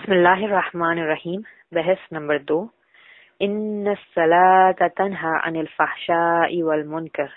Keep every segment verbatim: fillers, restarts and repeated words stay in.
بسم اللہ الرحمن الرحیم. بحث نمبر دو. ان الصلاۃ تنہی عن الفحشاء والمنکر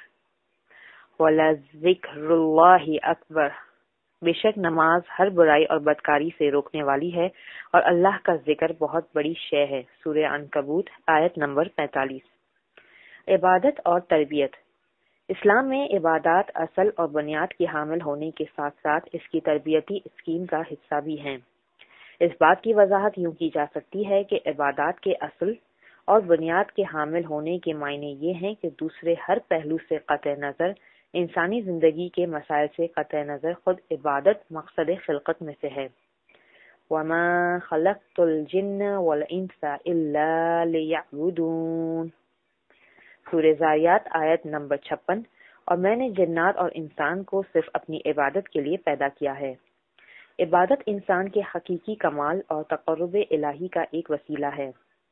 ولذکر اللہ اکبر. بے شک نماز ہر برائی اور بدکاری سے روکنے والی ہے اور اللہ کا ذکر بہت بڑی شے ہے. سورہ عنکبوت آیت نمبر پینتالیس. عبادت اور تربیت. اسلام میں عبادات اصل اور بنیاد کی حامل ہونے کے ساتھ ساتھ اس کی تربیتی اسکیم کا حصہ بھی ہیں. اس بات کی وضاحت یوں کی جا سکتی ہے کہ عبادات کے اصل اور بنیاد کے حامل ہونے کے معنی یہ ہیں کہ دوسرے ہر پہلو سے قطع نظر، انسانی زندگی کے مسائل سے قطع نظر، خود عبادت مقصد خلقت میں سے ہے. وَمَا خَلَقْتُ الْجِنَّ وَالْإِنسَ إِلَّا لِيَعْبُدُونَ. سورہ زاریات آیت نمبر چھپن. اور میں نے جنات اور انسان کو صرف اپنی عبادت کے لیے پیدا کیا ہے. عبادت انسان کے حقیقی کمال اور تقرب الہی کا ایک وسیلہ ہے.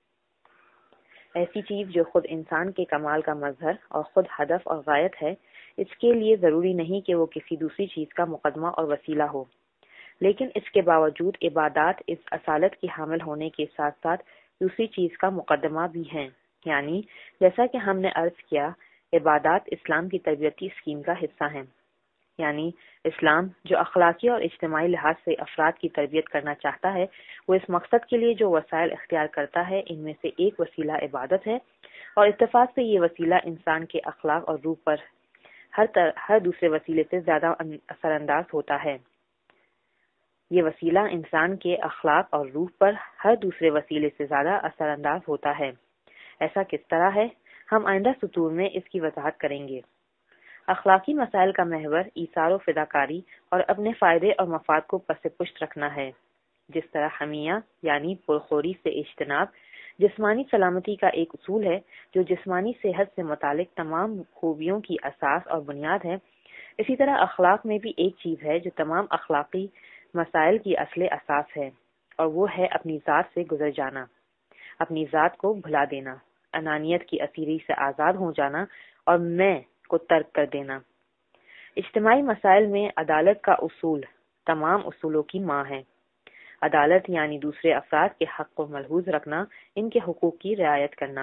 ایسی چیز جو خود انسان کے کمال کا مظہر اور خود ہدف اور غایت ہے، اس کے لیے ضروری نہیں کہ وہ کسی دوسری چیز کا مقدمہ اور وسیلہ ہو، لیکن اس کے باوجود عبادات اس اصالت کی حامل ہونے کے ساتھ ساتھ دوسری چیز کا مقدمہ بھی ہیں. یعنی جیسا کہ ہم نے عرض کیا، عبادات اسلام کی تربیتی اسکیم کا حصہ ہیں. یعنی اسلام جو اخلاقی اور اجتماعی لحاظ سے افراد کی تربیت کرنا چاہتا ہے، وہ اس مقصد کے لیے جو وسائل اختیار کرتا ہے، ان میں سے ایک وسیلہ عبادت ہے، اور اتفاق سے یہ وسیلہ انسان کے اخلاق اور روح پر ہر تر ہر دوسرے وسیلے سے زیادہ اثر انداز ہوتا ہے. یہ وسیلہ انسان کے اخلاق اور روح پر ہر دوسرے وسیلے سے زیادہ اثر انداز ہوتا ہے. ایسا کس طرح ہے؟ ہم آئندہ سطور میں اس کی وضاحت کریں گے. اخلاقی مسائل کا محور ایثار و فداکاری اور اپنے فائدے اور مفاد کو پس پشت رکھنا ہے. جس طرح حمیہ یعنی پرخوری سے اجتناب جسمانی سلامتی کا ایک اصول ہے، جو جسمانی صحت سے متعلق تمام خوبیوں کی اساس اور بنیاد ہے، اسی طرح اخلاق میں بھی ایک چیز ہے جو تمام اخلاقی مسائل کی اصل اساس ہے، اور وہ ہے اپنی ذات سے گزر جانا، اپنی ذات کو بھلا دینا، انانیت کی اسیری سے آزاد ہو جانا اور میں کو ترک کر دینا. اجتماعی مسائل میں عدالت کا اصول تمام اصولوں کی ماں ہے. عدالت یعنی دوسرے افراد کے حق کو ملحوظ رکھنا، ان کے حقوق کی رعایت کرنا.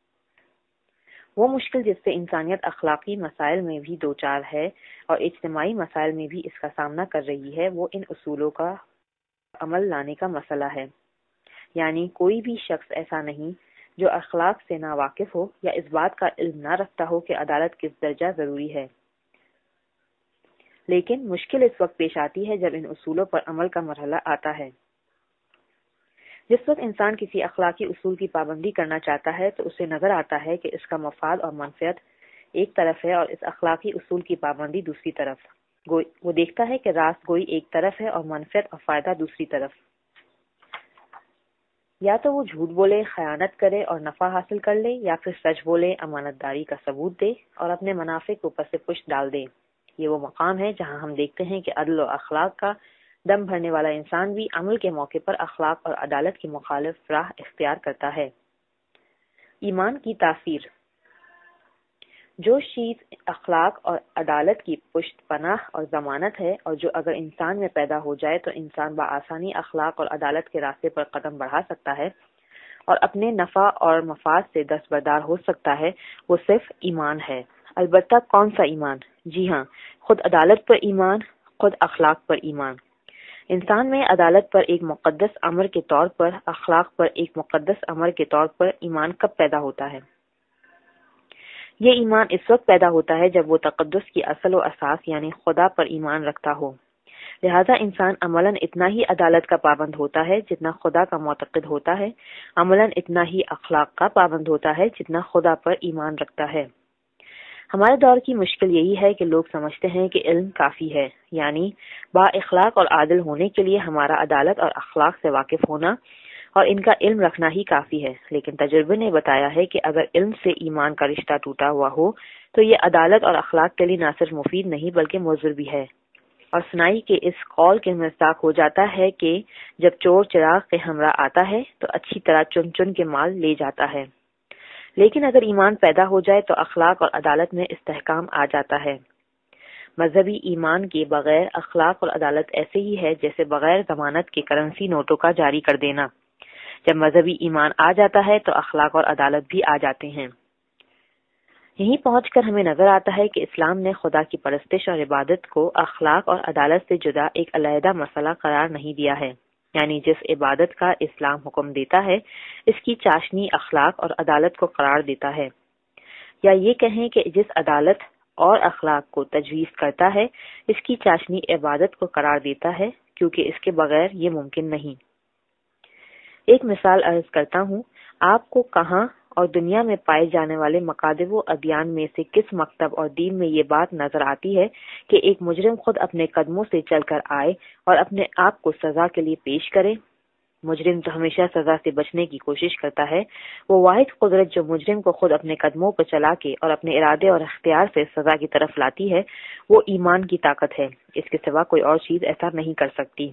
وہ مشکل جس سے انسانیت اخلاقی مسائل میں بھی دوچار ہے اور اجتماعی مسائل میں بھی اس کا سامنا کر رہی ہے، وہ ان اصولوں کا عمل لانے کا مسئلہ ہے. یعنی کوئی بھی شخص ایسا نہیں جو اخلاق سے نا واقف ہو یا اس بات کا علم نہ رکھتا ہو کہ عدالت کس درجہ ضروری ہے. لیکن مشکل اس وقت پیش آتی ہے جب ان اصولوں پر عمل کا مرحلہ آتا ہے. جس وقت انسان کسی اخلاقی اصول کی پابندی کرنا چاہتا ہے تو اسے نظر آتا ہے کہ اس کا مفاد اور منفعت ایک طرف ہے اور اس اخلاقی اصول کی پابندی دوسری طرف. وہ دیکھتا ہے کہ راست گوئی ایک طرف ہے اور منفعت اور فائدہ دوسری طرف. یا تو وہ جھوٹ بولے، خیانت کرے اور نفع حاصل کر لے، یا پھر سچ بولے، امانت داری کا ثبوت دے اور اپنے منافع کو پس پشت ڈال دے. یہ وہ مقام ہے جہاں ہم دیکھتے ہیں کہ عدل و اخلاق کا دم بھرنے والا انسان بھی عمل کے موقع پر اخلاق اور عدالت کی مخالف راہ اختیار کرتا ہے. ایمان کی تاثیر. جو چیز اخلاق اور عدالت کی پشت پناہ اور ضمانت ہے، اور جو اگر انسان میں پیدا ہو جائے تو انسان بآسانی اخلاق اور عدالت کے راستے پر قدم بڑھا سکتا ہے اور اپنے نفع اور مفاد سے دستبردار ہو سکتا ہے، وہ صرف ایمان ہے. البتہ کون سا ایمان؟ جی ہاں، خود عدالت پر ایمان، خود اخلاق پر ایمان. انسان میں عدالت پر ایک مقدس امر کے طور پر، اخلاق پر ایک مقدس امر کے طور پر ایمان کب پیدا ہوتا ہے؟ یہ ایمان اس وقت پیدا ہوتا ہے جب وہ تقدس کی اصل و اساس یعنی خدا پر ایمان رکھتا ہو. لہذا انسان عملاً اتنا ہی عدالت کا پابند ہوتا ہے جتنا خدا کا معتقد ہوتا ہے، عملاً اتنا ہی اخلاق کا پابند ہوتا ہے جتنا خدا پر ایمان رکھتا ہے. ہمارے دور کی مشکل یہی ہے کہ لوگ سمجھتے ہیں کہ علم کافی ہے، یعنی با اخلاق اور عادل ہونے کے لیے ہمارا عدالت اور اخلاق سے واقف ہونا اور ان کا علم رکھنا ہی کافی ہے. لیکن تجربے نے بتایا ہے کہ اگر علم سے ایمان کا رشتہ ٹوٹا ہوا ہو تو یہ عدالت اور اخلاق کے لیے نہ صرف مفید نہیں بلکہ مضر بھی ہے. اور سنائی کے اس قول کے مصداق ہو جاتا ہے کہ جب چور چراغ کے ہمراہ آتا ہے تو اچھی طرح چن چن کے مال لے جاتا ہے، لیکن اگر ایمان پیدا ہو جائے تو اخلاق اور عدالت میں استحکام آ جاتا ہے. مذہبی ایمان کے بغیر اخلاق اور عدالت ایسے ہی ہے جیسے بغیر ضمانت کے کرنسی نوٹوں کا جاری کر دینا۔ جب مذہبی ایمان آ جاتا ہے تو اخلاق اور عدالت بھی آ جاتے ہیں۔ یہیں پہنچ کر ہمیں نظر آتا ہے کہ اسلام نے خدا کی پرستش اور عبادت کو اخلاق اور عدالت سے جدا ایک علیحدہ مسئلہ قرار نہیں دیا ہے، یعنی جس عبادت کا اسلام حکم دیتا ہے اس کی چاشنی اخلاق اور عدالت کو قرار دیتا ہے، یا یہ کہیں کہ جس عدالت اور اخلاق کو تجویز کرتا ہے اس کی چاشنی عبادت کو قرار دیتا ہے، کیونکہ اس کے بغیر یہ ممکن نہیں۔ ایک مثال عرض کرتا ہوں، آپ کو کہاں اور دنیا میں پائے جانے والے مکاتب و ادیان میں سے کس مکتب اور دین میں یہ بات نظر آتی ہے کہ ایک مجرم خود اپنے قدموں سے چل کر آئے اور اپنے آپ کو سزا کے لیے پیش کرے؟ مجرم تو ہمیشہ سزا سے بچنے کی کوشش کرتا ہے۔ وہ واحد قدرت جو مجرم کو خود اپنے قدموں پر چلا کے اور اپنے ارادے اور اختیار سے سزا کی طرف لاتی ہے وہ ایمان کی طاقت ہے، اس کے سوا کوئی اور چیز ایسا نہیں کر سکتی۔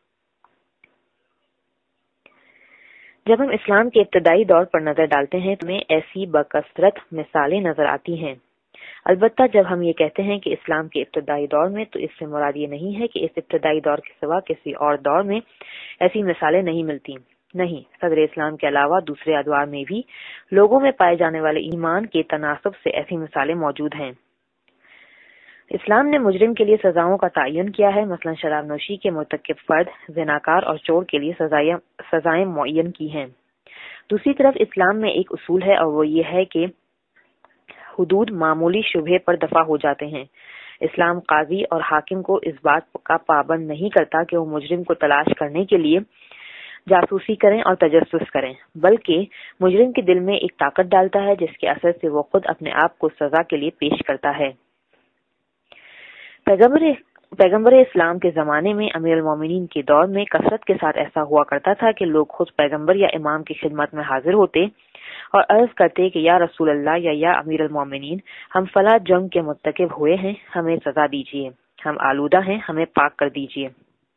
جب ہم اسلام کے ابتدائی دور پر نظر ڈالتے ہیں تو ہمیں ایسی بکثرت مثالیں نظر آتی ہیں۔ البتہ جب ہم یہ کہتے ہیں کہ اسلام کے ابتدائی دور میں تو اس سے مراد یہ نہیں ہے کہ اس ابتدائی دور کے سوا کسی اور دور میں ایسی مثالیں نہیں ملتی۔ نہیں، صدر اسلام کے علاوہ دوسرے ادوار میں بھی لوگوں میں پائے جانے والے ایمان کے تناسب سے ایسی مثالیں موجود ہیں۔ اسلام نے مجرم کے لیے سزاؤں کا تعین کیا ہے، مثلا شراب نوشی کے مرتکب فرد، زناکار اور چور کے لیے سزائیں سزائیں معین کی ہیں۔ دوسری طرف اسلام میں ایک اصول ہے اور وہ یہ ہے کہ حدود معمولی شبہے پر دفع ہو جاتے ہیں۔ اسلام قاضی اور حاکم کو اس بات کا پابند نہیں کرتا کہ وہ مجرم کو تلاش کرنے کے لیے جاسوسی کریں اور تجسس کریں، بلکہ مجرم کے دل میں ایک طاقت ڈالتا ہے جس کے اثر سے وہ خود اپنے آپ کو سزا کے لیے پیش کرتا ہے۔ پیغمبر پیغمبر اسلام کے زمانے میں امیر المومنین کے دور میں کثرت کے ساتھ ایسا ہوا کرتا تھا کہ لوگ خود پیغمبر یا امام کی خدمت میں حاضر ہوتے اور عرض کرتے کہ یا رسول اللہ یا یا امیر المومنین، ہم فلاں جنگ کے مرتکب ہوئے ہیں، ہمیں سزا دیجیے، ہم آلودہ ہیں، ہمیں پاک کر دیجیے۔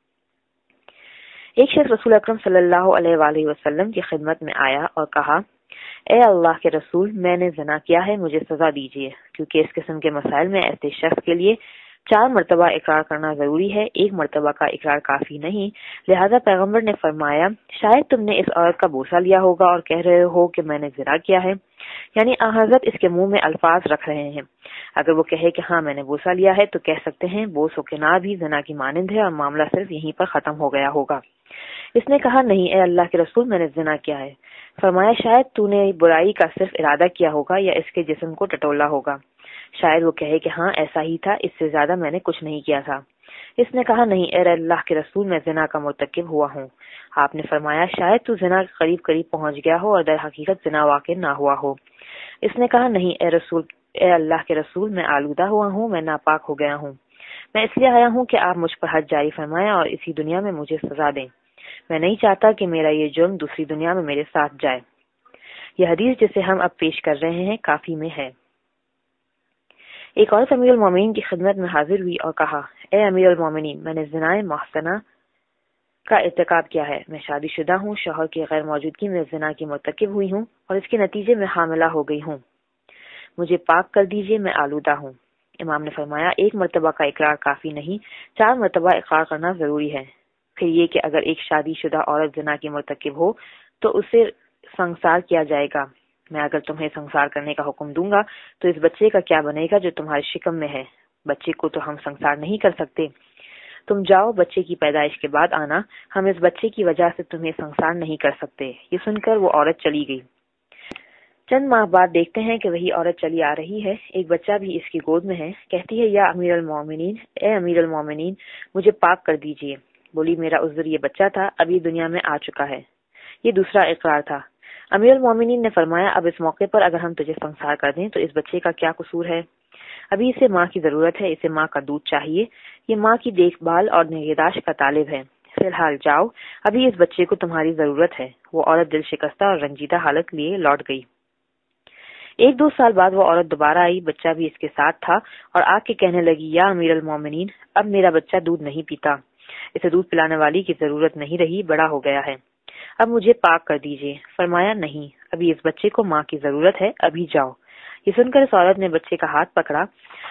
ایک شخص رسول اکرم صلی اللہ علیہ وآلہ وسلم کی خدمت میں آیا اور کہا، اے اللہ کے رسول، میں نے زنا کیا ہے، مجھے سزا دیجیے، کیونکہ اس قسم کے مسائل میں ایسے شخص کے لیے چار مرتبہ اقرار کرنا ضروری ہے، ایک مرتبہ کا اقرار کافی نہیں۔ لہذا پیغمبر نے فرمایا، شاید تم نے اس عورت کا بوسہ لیا ہوگا اور کہہ رہے ہو کہ میں نے زنا کیا ہے، یعنی آن حضرت اس کے منہ میں الفاظ رکھ رہے ہیں۔ اگر وہ کہے کہ ہاں میں نے بوسہ لیا ہے تو کہہ سکتے ہیں بوس و کنار بھی زنا کی مانند ہے اور معاملہ صرف یہیں پر ختم ہو گیا ہوگا۔ اس نے کہا، نہیں اے اللہ کے رسول، میں نے زنا کیا ہے۔ فرمایا، شاید تو نے برائی کا صرف ارادہ کیا ہوگا یا اس کے جسم کو ٹٹولا ہوگا۔ شاید وہ کہے کہ ہاں ایسا ہی تھا، اس سے زیادہ میں نے کچھ نہیں کیا تھا۔ اس نے کہا، نہیں اے اللہ کے رسول، میں زنا کا مرتکب ہوا ہوں۔ آپ نے فرمایا، شاید تو زنا کے قریب قریب پہنچ گیا ہو اور در حقیقت زنا واقع نہ ہوا ہو۔ اس نے کہا، نہیں اے رسول اے اللہ کے رسول، میں آلودہ ہوا ہوں، میں ناپاک ہو گیا ہوں۔ میں اس لیے آیا ہوں کہ آپ مجھ پر حد جاری فرمائیں اور اسی دنیا میں مجھے سزا دیں۔ میں نہیں چاہتا کہ میرا یہ جرم دوسری دنیا میں میرے ساتھ جائے۔ یہ حدیث جسے ہم اب پیش کر رہے ہیں کافی میں ہے۔ ایک اور امیر المومنین کی خدمت میں حاضر ہوئی اور کہا، اے امیر المومنین، میں نے زنائے محسنہ کا ارتکاب کیا ہے، میں شادی شدہ ہوں، شوہر کی غیر موجودگی میں زنا کی مرتکب ہوئی ہوں اور اس کے نتیجے میں حاملہ ہو گئی ہوں، مجھے پاک کر دیجیے، میں آلودہ ہوں۔ امام نے فرمایا، ایک مرتبہ کا اقرار کافی نہیں، چار مرتبہ اقرار کرنا ضروری ہے۔ پھر یہ کہ اگر ایک شادی شدہ عورت زنا کی مرتکب ہو تو اسے سنسار کیا جائے گا۔ میں اگر تمہیں سنسار کرنے کا حکم دوں گا تو اس بچے کا کیا بنے گا جو تمہارے شکم میں ہے؟ بچے کو تو ہم سنسار نہیں کر سکتے۔ تم جاؤ، بچے کی پیدائش کے بعد آنا، ہم اس بچے کی وجہ سے تمہیں سنسار نہیں کر سکتے۔ یہ سن کر وہ عورت چلی گئی۔ چند ماہ بعد دیکھتے ہیں کہ وہی عورت چلی آ رہی ہے، ایک بچہ بھی اس کی گود میں ہے۔ کہتی ہے، یا امیر المومنین، اے امیر المومنین، مجھے پاک کر دیجیے۔ بولی، میرا عذر یہ بچہ تھا، ابھی دنیا میں آ چکا ہے۔ یہ دوسرا اقرار تھا۔ امیر المومنین نے فرمایا، اب اس موقع پر اگر ہم تجھے سنسار کر دیں تو اس بچے کا کیا قصور ہے؟ ابھی اسے ماں کی ضرورت ہے، اسے ماں کا دودھ چاہیے، یہ ماں کی دیکھ بھال اور نگہداشت کا طالب ہے۔ فی الحال جاؤ، ابھی اس بچے کو تمہاری ضرورت ہے۔ وہ عورت دل شکستہ اور رنجیدہ حالت لیے لوٹ گئی۔ ایک دو سال بعد وہ عورت دوبارہ آئی، بچہ بھی اس کے ساتھ تھا، اور آ کے کہنے لگی، یا امیر المومنین، اب میرا بچہ دودھ نہیں پیتا، اسے دودھ پلانے والی کی ضرورت نہیں رہی، بڑا ہو گیا ہے، اب مجھے پاک کر دیجیے۔ فرمایا، نہیں، ابھی اس بچے کو ماں کی ضرورت ہے، ابھی جاؤ۔ یہ سن کر اس عورت نے بچے کا ہاتھ پکڑا،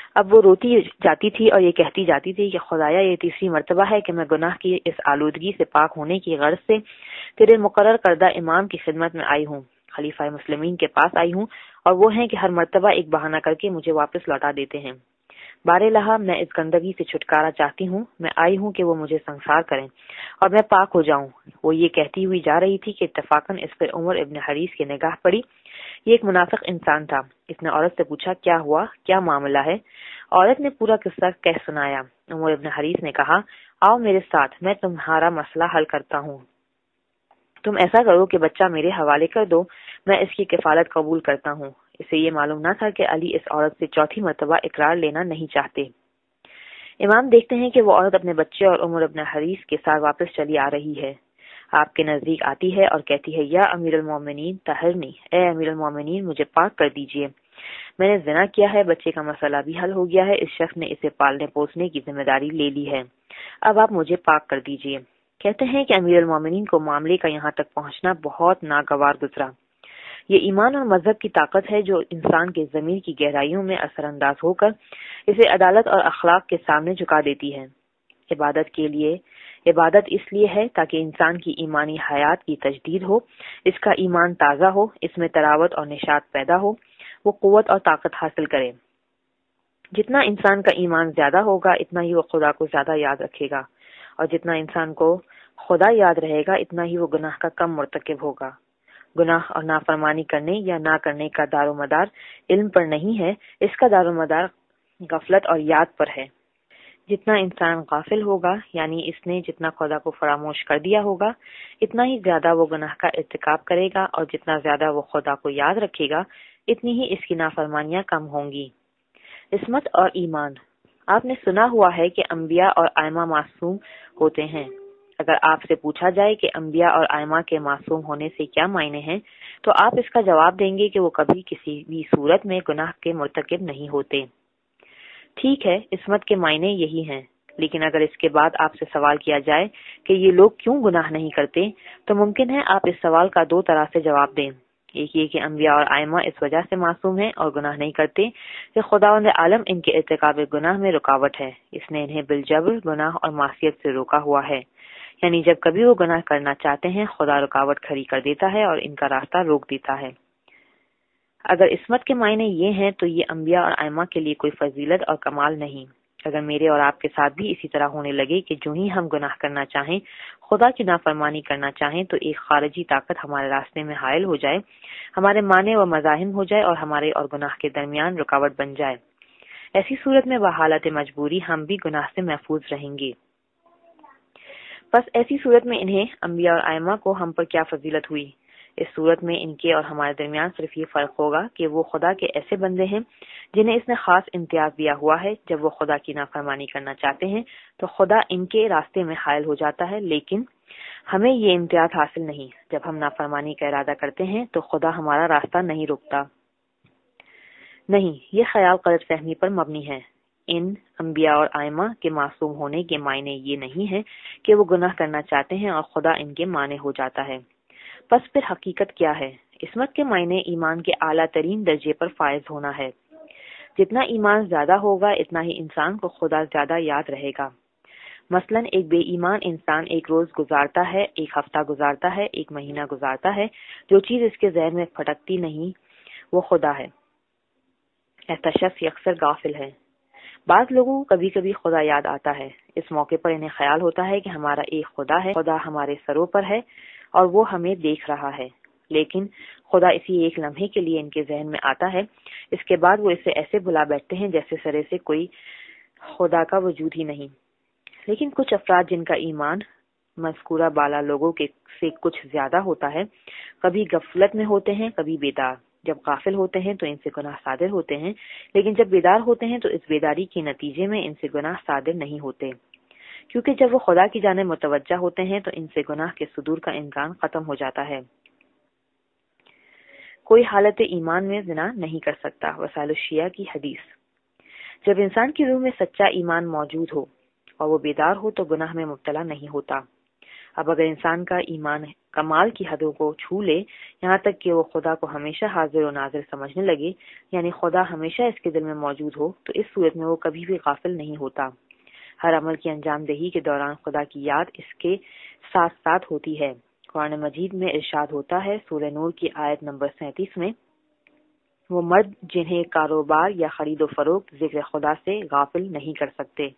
اب وہ روتی جاتی تھی اور یہ کہتی جاتی تھی کہ خدایا یہ تیسری مرتبہ ہے کہ میں گناہ کی اس آلودگی سے پاک ہونے کی غرض سے تیرے مقرر کردہ امام کی خدمت میں آئی ہوں، خلیفہ مسلمین کے پاس آئی ہوں، اور وہ ہیں کہ ہر مرتبہ ایک بہانہ کر کے مجھے واپس لوٹا دیتے ہیں۔ باراللہ میں اس گندگی سے چھٹکارا چاہتی ہوں، میں آئی ہوں کہ وہ مجھے سنسار کریں اور میں پاک ہو جاؤں۔ وہ یہ کہتی ہوئی جا رہی تھی کہ اتفاقاً اس پر عمر ابن حریث کی نگاہ پڑی۔ یہ ایک منافق انسان تھا۔ اس نے عورت سے پوچھا، کیا ہوا، کیا معاملہ ہے؟ عورت نے پورا قصہ کہہ سنایا۔ عمر ابن حریث نے کہا، آؤ میرے ساتھ، میں تمہارا مسئلہ حل کرتا ہوں۔ تم ایسا کرو کہ بچہ میرے حوالے کر دو، میں اس کی کفالت قبول کرتا ہوں۔ اسے یہ معلوم نہ تھا کہ علی اس عورت سے چوتھی مرتبہ اقرار لینا نہیں چاہتے۔ امام دیکھتے ہیں کہ وہ عورت اپنے بچے اور عمر ابن حریث کے ساتھ واپس چلی آ رہی ہے۔ آپ کے نزدیک آتی ہے اور کہتی ہے، یا امیر المومنین طہرنی، اے امیر المومنین مجھے پاک کر دیجئے، میں نے زنا کیا ہے، بچے کا مسئلہ بھی حل ہو گیا ہے، اس شخص نے اسے پالنے پوسنے کی ذمہ داری لے لی ہے، اب آپ مجھے پاک کر دیجئے۔ کہتے ہیں کہ امیر المومنین کو معاملے کا یہاں تک پہنچنا بہت ناگوار گزرا۔ یہ ایمان اور مذہب کی طاقت ہے جو انسان کے ضمیر کی گہرائیوں میں اثر انداز ہو کر اسے عدالت اور اخلاق کے سامنے جھکا دیتی ہے۔ عبادت کے لیے عبادت اس لیے ہے تاکہ انسان کی ایمانی حیات کی تجدید ہو، اس کا ایمان تازہ ہو، اس میں تراوت اور نشاط پیدا ہو، وہ قوت اور طاقت حاصل کرے۔ جتنا انسان کا ایمان زیادہ ہوگا اتنا ہی وہ خدا کو زیادہ یاد رکھے گا، اور جتنا انسان کو خدا یاد رہے گا اتنا ہی وہ گناہ کا کم مرتکب ہوگا۔ گناہ اور نافرمانی کرنے یا نہ کرنے کا دار و مدار علم پر نہیں ہے، اس کا دار و مدار غفلت اور یاد پر ہے۔ جتنا انسان غافل ہوگا، یعنی اس نے جتنا خدا کو فراموش کر دیا ہوگا، اتنا ہی زیادہ وہ گناہ کا ارتکاب کرے گا، اور جتنا زیادہ وہ خدا کو یاد رکھے گا اتنی ہی اس کی نافرمانیاں کم ہوں گی۔ عصمت اور ایمان۔ آپ نے سنا ہوا ہے کہ انبیاء اور ائمہ معصوم ہوتے ہیں۔ اگر آپ سے پوچھا جائے کہ انبیاء اور ائمہ کے معصوم ہونے سے کیا معنی ہیں، تو آپ اس کا جواب دیں گے کہ وہ کبھی کسی بھی صورت میں گناہ کے مرتکب نہیں ہوتے۔ ٹھیک ہے، عصمت کے معنی یہی ہیں، لیکن اگر اس کے بعد آپ سے سوال کیا جائے کہ یہ لوگ کیوں گناہ نہیں کرتے، تو ممکن ہے آپ اس سوال کا دو طرح سے جواب دیں۔ ایک یہ کہ انبیاء اور ائمہ اس وجہ سے معصوم ہیں اور گناہ نہیں کرتے کہ خداوند عالم ان کے ارتکاب گناہ میں رکاوٹ ہے، اس نے انہیں بالجبر گناہ اور معصیت سے روکا ہوا ہے، یعنی جب کبھی وہ گناہ کرنا چاہتے ہیں خدا رکاوٹ کھڑی کر دیتا ہے اور ان کا راستہ روک دیتا ہے۔ اگر عصمت کے معنی یہ ہیں تو یہ انبیاء اور ائمہ کے لیے کوئی فضیلت اور کمال نہیں۔ اگر میرے اور آپ کے ساتھ بھی اسی طرح ہونے لگے کہ جو ہی ہم گناہ کرنا چاہیں، خدا کی نافرمانی کرنا چاہیں، تو ایک خارجی طاقت ہمارے راستے میں حائل ہو جائے، ہمارے معنی و مزاحم ہو جائے اور ہمارے اور گناہ کے درمیان رکاوٹ بن جائے، ایسی صورت میں بحالت مجبوری ہم بھی گناہ سے محفوظ رہیں گے۔ بس ایسی صورت میں انہیں انبیاء اور ائمہ کو ہم پر کیا فضیلت ہوئی؟ اس صورت میں ان کے اور ہمارے درمیان صرف یہ فرق ہوگا کہ وہ خدا کے ایسے بندے ہیں جنہیں اس نے خاص امتیاز دیا ہوا ہے۔ جب وہ خدا کی نافرمانی کرنا چاہتے ہیں تو خدا ان کے راستے میں حائل ہو جاتا ہے، لیکن ہمیں یہ امتیاز حاصل نہیں۔ جب ہم نافرمانی کا ارادہ کرتے ہیں تو خدا ہمارا راستہ نہیں روکتا۔ نہیں، یہ خیال غلط فہمی پر مبنی ہے۔ ان انبیاء اور ائمہ کے معصوم ہونے کے معنی یہ نہیں ہے کہ وہ گناہ کرنا چاہتے ہیں اور خدا ان کے مانے ہو جاتا ہے۔ پس پھر حقیقت کیا ہے؟ عصمت کے معنی ایمان کے اعلیٰ ترین درجے پر فائز ہونا ہے۔ جتنا ایمان زیادہ ہوگا اتنا ہی انسان کو خدا زیادہ یاد رہے گا۔ مثلا ایک بے ایمان انسان ایک روز گزارتا ہے، ایک ہفتہ گزارتا ہے، ایک مہینہ گزارتا ہے، جو چیز اس کے ذہن میں پھٹکتی نہیں وہ خدا ہے۔ ایسا شخص اکثر غافل ہے۔ بعض لوگوں کو کبھی کبھی خدا یاد آتا ہے، اس موقع پر انہیں خیال ہوتا ہے کہ ہمارا ایک خدا ہے، خدا ہمارے سروں پر ہے اور وہ ہمیں دیکھ رہا ہے، لیکن خدا اسی ایک لمحے کے لیے ان کے ذہن میں آتا ہے، اس کے بعد وہ اسے ایسے بلا بیٹھتے ہیں جیسے سرے سے کوئی خدا کا وجود ہی نہیں۔ لیکن کچھ افراد جن کا ایمان مذکورہ بالا لوگوں کے سے کچھ زیادہ ہوتا ہے، کبھی غفلت میں ہوتے ہیں، کبھی بیدار۔ جب غافل ہوتے ہیں تو ان سے گناہ صادر ہوتے ہیں، لیکن جب بیدار ہوتے ہیں تو اس بیداری کے نتیجے میں ان سے گناہ صادر نہیں ہوتے، کیونکہ جب وہ خدا کی جانب متوجہ ہوتے ہیں تو ان سے گناہ کے صدور کا امکان ختم ہو جاتا ہے۔ کوئی حالت ایمان میں زنا نہیں کر سکتا۔ وسائل الشیعہ کی حدیث۔ جب انسان کی روح میں سچا ایمان موجود ہو اور وہ بیدار ہو تو گناہ میں مبتلا نہیں ہوتا۔ اب اگر انسان کا ایمان کمال کی حدوں کو چھو لے، یہاں تک کہ وہ خدا کو ہمیشہ حاضر و ناظر سمجھنے لگے، یعنی خدا ہمیشہ اس کے دل میں موجود ہو، تو اس صورت میں وہ کبھی بھی غافل نہیں ہوتا۔ ہر عمل کی انجام دہی کے دوران خدا کی یاد اس کے ساتھ ساتھ ہوتی ہے۔ قرآن مجید میں ارشاد ہوتا ہے، سورہ نور کی آیت نمبر سینتیس میں، وہ مرد جنہیں کاروبار یا خرید و فروخت ذکر خدا سے غافل نہیں کر سکتے۔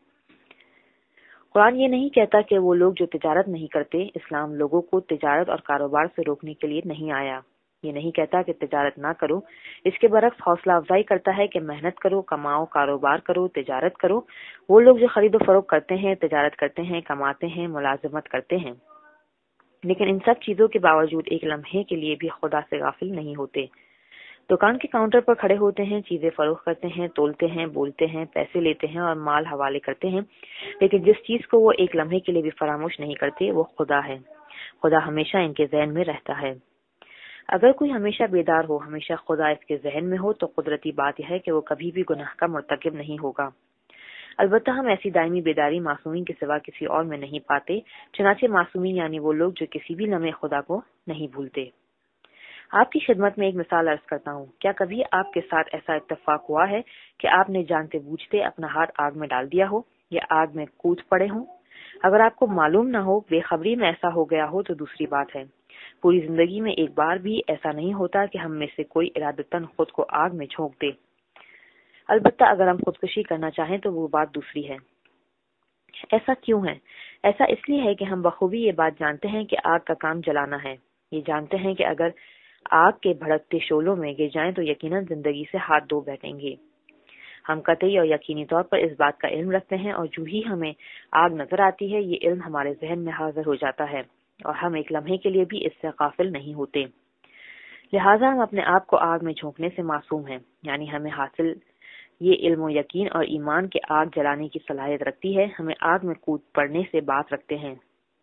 قرآن یہ نہیں کہتا کہ وہ لوگ جو تجارت نہیں کرتے، اسلام لوگوں کو تجارت اور کاروبار سے روکنے کے لیے نہیں آیا۔ یہ نہیں کہتا کہ تجارت نہ کرو، اس کے برعکس حوصلہ افزائی کرتا ہے کہ محنت کرو، کماؤ، کاروبار کرو، تجارت کرو۔ وہ لوگ جو خرید و فروخت کرتے ہیں، تجارت کرتے ہیں، کماتے ہیں، ملازمت کرتے ہیں، لیکن ان سب چیزوں کے باوجود ایک لمحے کے لیے بھی خدا سے غافل نہیں ہوتے۔ دکان کے کاؤنٹر پر کھڑے ہوتے ہیں، چیزیں فروخت کرتے ہیں، تولتے ہیں، بولتے ہیں، پیسے لیتے ہیں اور مال حوالے کرتے ہیں، لیکن جس چیز کو وہ ایک لمحے کے لیے بھی فراموش نہیں کرتے وہ خدا ہے۔ خدا ہمیشہ ان کے ذہن میں رہتا ہے۔ اگر کوئی ہمیشہ بیدار ہو، ہمیشہ خدا اس کے ذہن میں ہو، تو قدرتی بات یہ ہے کہ وہ کبھی بھی گناہ کا مرتکب نہیں ہوگا۔ البتہ ہم ایسی دائمی بیداری معصومین کے سوا کسی اور میں نہیں پاتے، چنانچہ معصومین یعنی وہ لوگ جو کسی بھی لمحے خدا کو نہیں بھولتے۔ آپ کی خدمت میں ایک مثال عرض کرتا ہوں۔ کیا کبھی آپ کے ساتھ ایسا اتفاق ہوا ہے کہ آپ نے جانتے بوجھتے اپنا ہاتھ آگ میں ڈال دیا ہو یا آگ میں کود پڑے ہوں؟ اگر آپ کو معلوم نہ ہو، بے خبری میں ایسا ہو گیا ہو تو دوسری بات ہے۔ پوری زندگی میں ایک بار بھی ایسا نہیں ہوتا کہ ہم میں سے کوئی ارادتاً خود کو آگ میں جھونک دے۔ البتہ اگر ہم خودکشی کرنا چاہیں تو وہ بات دوسری ہے۔ ایسا کیوں ہے؟ ایسا اس لیے ہے کہ ہم بخوبی یہ بات جانتے ہیں کہ آگ کا کام جلانا ہے۔ یہ جانتے ہیں کہ اگر آگ کے بھڑکتے شعلوں میں گر جائیں تو یقیناً زندگی سے ہاتھ دھو بیٹھیں گے۔ ہم قطعی اور یقینی طور پر اس بات کا علم رکھتے ہیں، اور جو ہی ہمیں آگ نظر آتی ہے، یہ علم ہمارے ذہن میں حاضر ہو جاتا ہے، اور ہم ایک لمحے کے لیے بھی اس سے غافل نہیں ہوتے۔ لہٰذا ہم اپنے آپ کو آگ میں جھونکنے سے معصوم ہیں، یعنی ہمیں حاصل یہ علم و یقین اور ایمان کے آگ جلانے کی صلاحیت رکھتی ہے، ہمیں آگ میں کود پڑنے سے بات رکھتے ہیں۔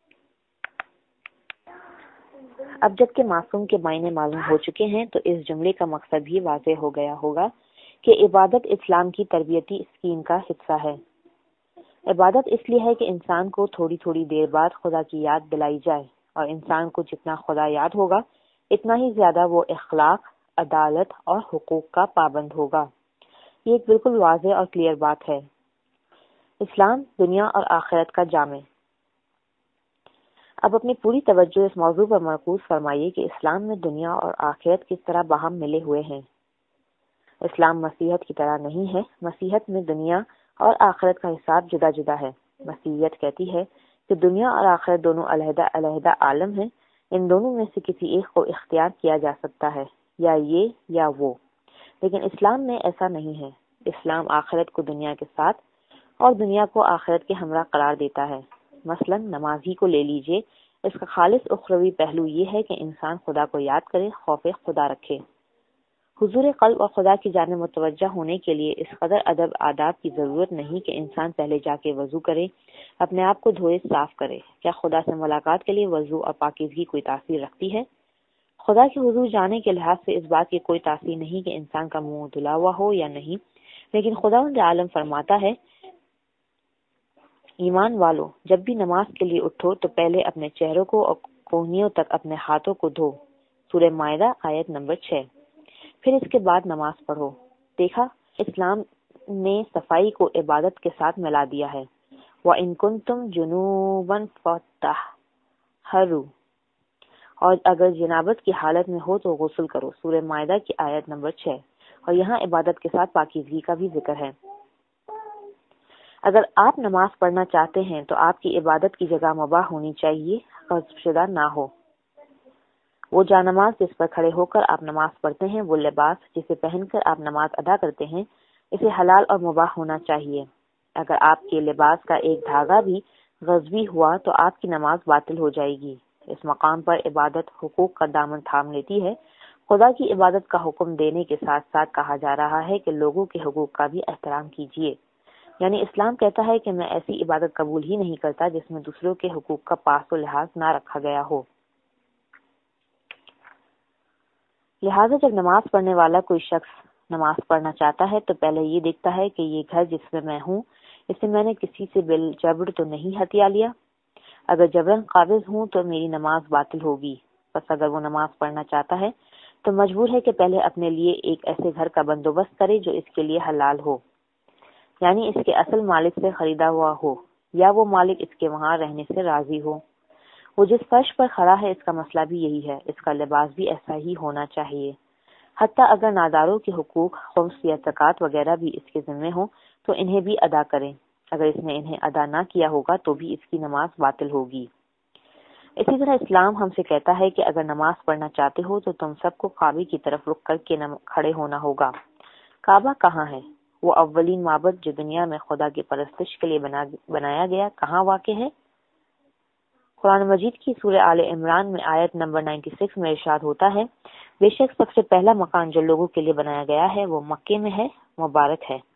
اب جب کہ معصوم کے معنی معلوم ہو چکے ہیں، تو اس جملے کا مقصد بھی واضح ہو گیا ہوگا کہ عبادت اسلام کی تربیتی اسکیم کا حصہ ہے۔ عبادت اس لیے ہے کہ انسان کو تھوڑی تھوڑی دیر بعد خدا کی یاد دلائی جائے، اور انسان کو جتنا خدا یاد ہوگا اتنا ہی زیادہ وہ اخلاق، عدالت اور حقوق کا پابند ہوگا۔ یہ ایک بالکل واضح اور کلیئر بات ہے۔ اسلام دنیا اور آخرت کا جامع۔ اب اپنی پوری توجہ اس موضوع پر مرکوز فرمائیے کہ اسلام میں دنیا اور آخرت کس طرح باہم ملے ہوئے ہیں۔ اسلام مسیحیت کی طرح نہیں ہے۔ مسیحیت میں دنیا اور آخرت کا حساب جدا جدا ہے۔ مسیحیت کہتی ہے کہ دنیا اور آخرت دونوں علیحدہ علیحدہ عالم ہیں، ان دونوں میں سے کسی ایک کو اختیار کیا جا سکتا ہے، یا یہ یا وہ۔ لیکن اسلام میں ایسا نہیں ہے۔ اسلام آخرت کو دنیا کے ساتھ اور دنیا کو آخرت کے ہمراہ قرار دیتا ہے۔ مثلا نماز ہی کو لے لیجئے، اس کا خالص اخروی پہلو یہ ہے کہ انسان خدا کو یاد کرے، خوف خدا رکھے۔ حضور قلب اور خدا کی جانب متوجہ ہونے کے لیے اس قدر ادب آداب کی ضرورت نہیں کہ انسان پہلے جا کے وضو کرے، اپنے آپ کو دھوئے، صاف کرے۔ کیا خدا سے ملاقات کے لیے وضو اور پاکیزگی کوئی تاثیر رکھتی ہے؟ خدا کے حضور جانے کے لحاظ سے اس بات کی کوئی تاثیر نہیں کہ انسان کا منہ دھلا ہوا ہو یا نہیں، لیکن خداوند عالم فرماتا ہے، ایمان والو، جب بھی نماز کے لیے اٹھو تو پہلے اپنے چہروں کو اور کونیوں تک اپنے ہاتھوں کو دھو۔ سورہ مائدہ آیت نمبر چھ۔ پھر اس کے بعد نماز پڑھو۔ دیکھا، اسلام نے صفائی کو عبادت کے ساتھ ملا دیا ہے۔ وَإِن كُنتُمْ جُنُوبًا فَطَهَّرُوا، اور اگر جنابت کی حالت میں ہو تو غسل کرو۔ سورہ مائدہ کی آیت نمبر چھ۔ اور یہاں عبادت کے ساتھ پاکیزگی کا بھی ذکر ہے۔ اگر آپ نماز پڑھنا چاہتے ہیں تو آپ کی عبادت کی جگہ مباح ہونی چاہیے، غصب شدہ نہ ہو۔ وہ جانماز جس پر کھڑے ہو کر آپ نماز پڑھتے ہیں، وہ لباس جسے پہن کر آپ نماز ادا کرتے ہیں، اسے حلال اور مباح ہونا چاہیے۔ اگر آپ کے لباس کا ایک دھاگا بھی غصبی ہوا تو آپ کی نماز باطل ہو جائے گی۔ اس مقام پر عبادت حقوق کا دامن تھام لیتی ہے۔ خدا کی عبادت کا حکم دینے کے ساتھ ساتھ کہا جا رہا ہے کہ لوگوں کے حقوق کا بھی احترام کیجیے۔ یعنی اسلام کہتا ہے کہ میں ایسی عبادت قبول ہی نہیں کرتا جس میں دوسروں کے حقوق کا پاس و لحاظ نہ رکھا گیا ہو۔ لہٰذا جب نماز پڑھنے والا کوئی شخص نماز پڑھنا چاہتا ہے تو پہلے یہ دیکھتا ہے کہ یہ گھر جس میں میں ہوں، اسے میں نے کسی سے بالجبر تو نہیں ہتھیا لیا۔ اگر جبرن قابض ہوں تو میری نماز باطل ہوگی، بس اگر وہ نماز پڑھنا چاہتا ہے تو مجبور ہے کہ پہلے اپنے لیے ایک ایسے گھر کا بندوبست کرے جو اس کے لیے حلال ہو، یعنی اس کے اصل مالک سے خریدا ہوا ہو، یا وہ مالک اس کے وہاں رہنے سے راضی ہو۔ وہ جس فرش پر کھڑا ہے اس کا مسئلہ بھی یہی ہے، اس کا لباس بھی ایسا ہی ہونا چاہیے۔ حتیٰ اگر ناداروں کے حقوق خمس یا زکوٰۃ وغیرہ بھی اس کے ذمہ ہوں تو انہیں بھی ادا کریں، اگر اس نے انہیں ادا نہ کیا ہوگا تو بھی اس کی نماز باطل ہوگی۔ اسی طرح اسلام ہم سے کہتا ہے کہ اگر نماز پڑھنا چاہتے ہو تو تم سب کو کعبے کی طرف رخ کر کے کھڑے ہونا ہوگا۔ کعبہ کہاں ہے؟ وہ اولین معبد جو دنیا میں خدا کی پرستش کے لیے بنا بنایا گیا کہاں واقع ہے؟ قرآن مجید کی سورہ آل عمران میں آیت نمبر چھیانوے میں ارشاد ہوتا ہے، بے شک سب سے پہلا مکان جو لوگوں کے لیے بنایا گیا ہے وہ مکے میں ہے، مبارک ہے۔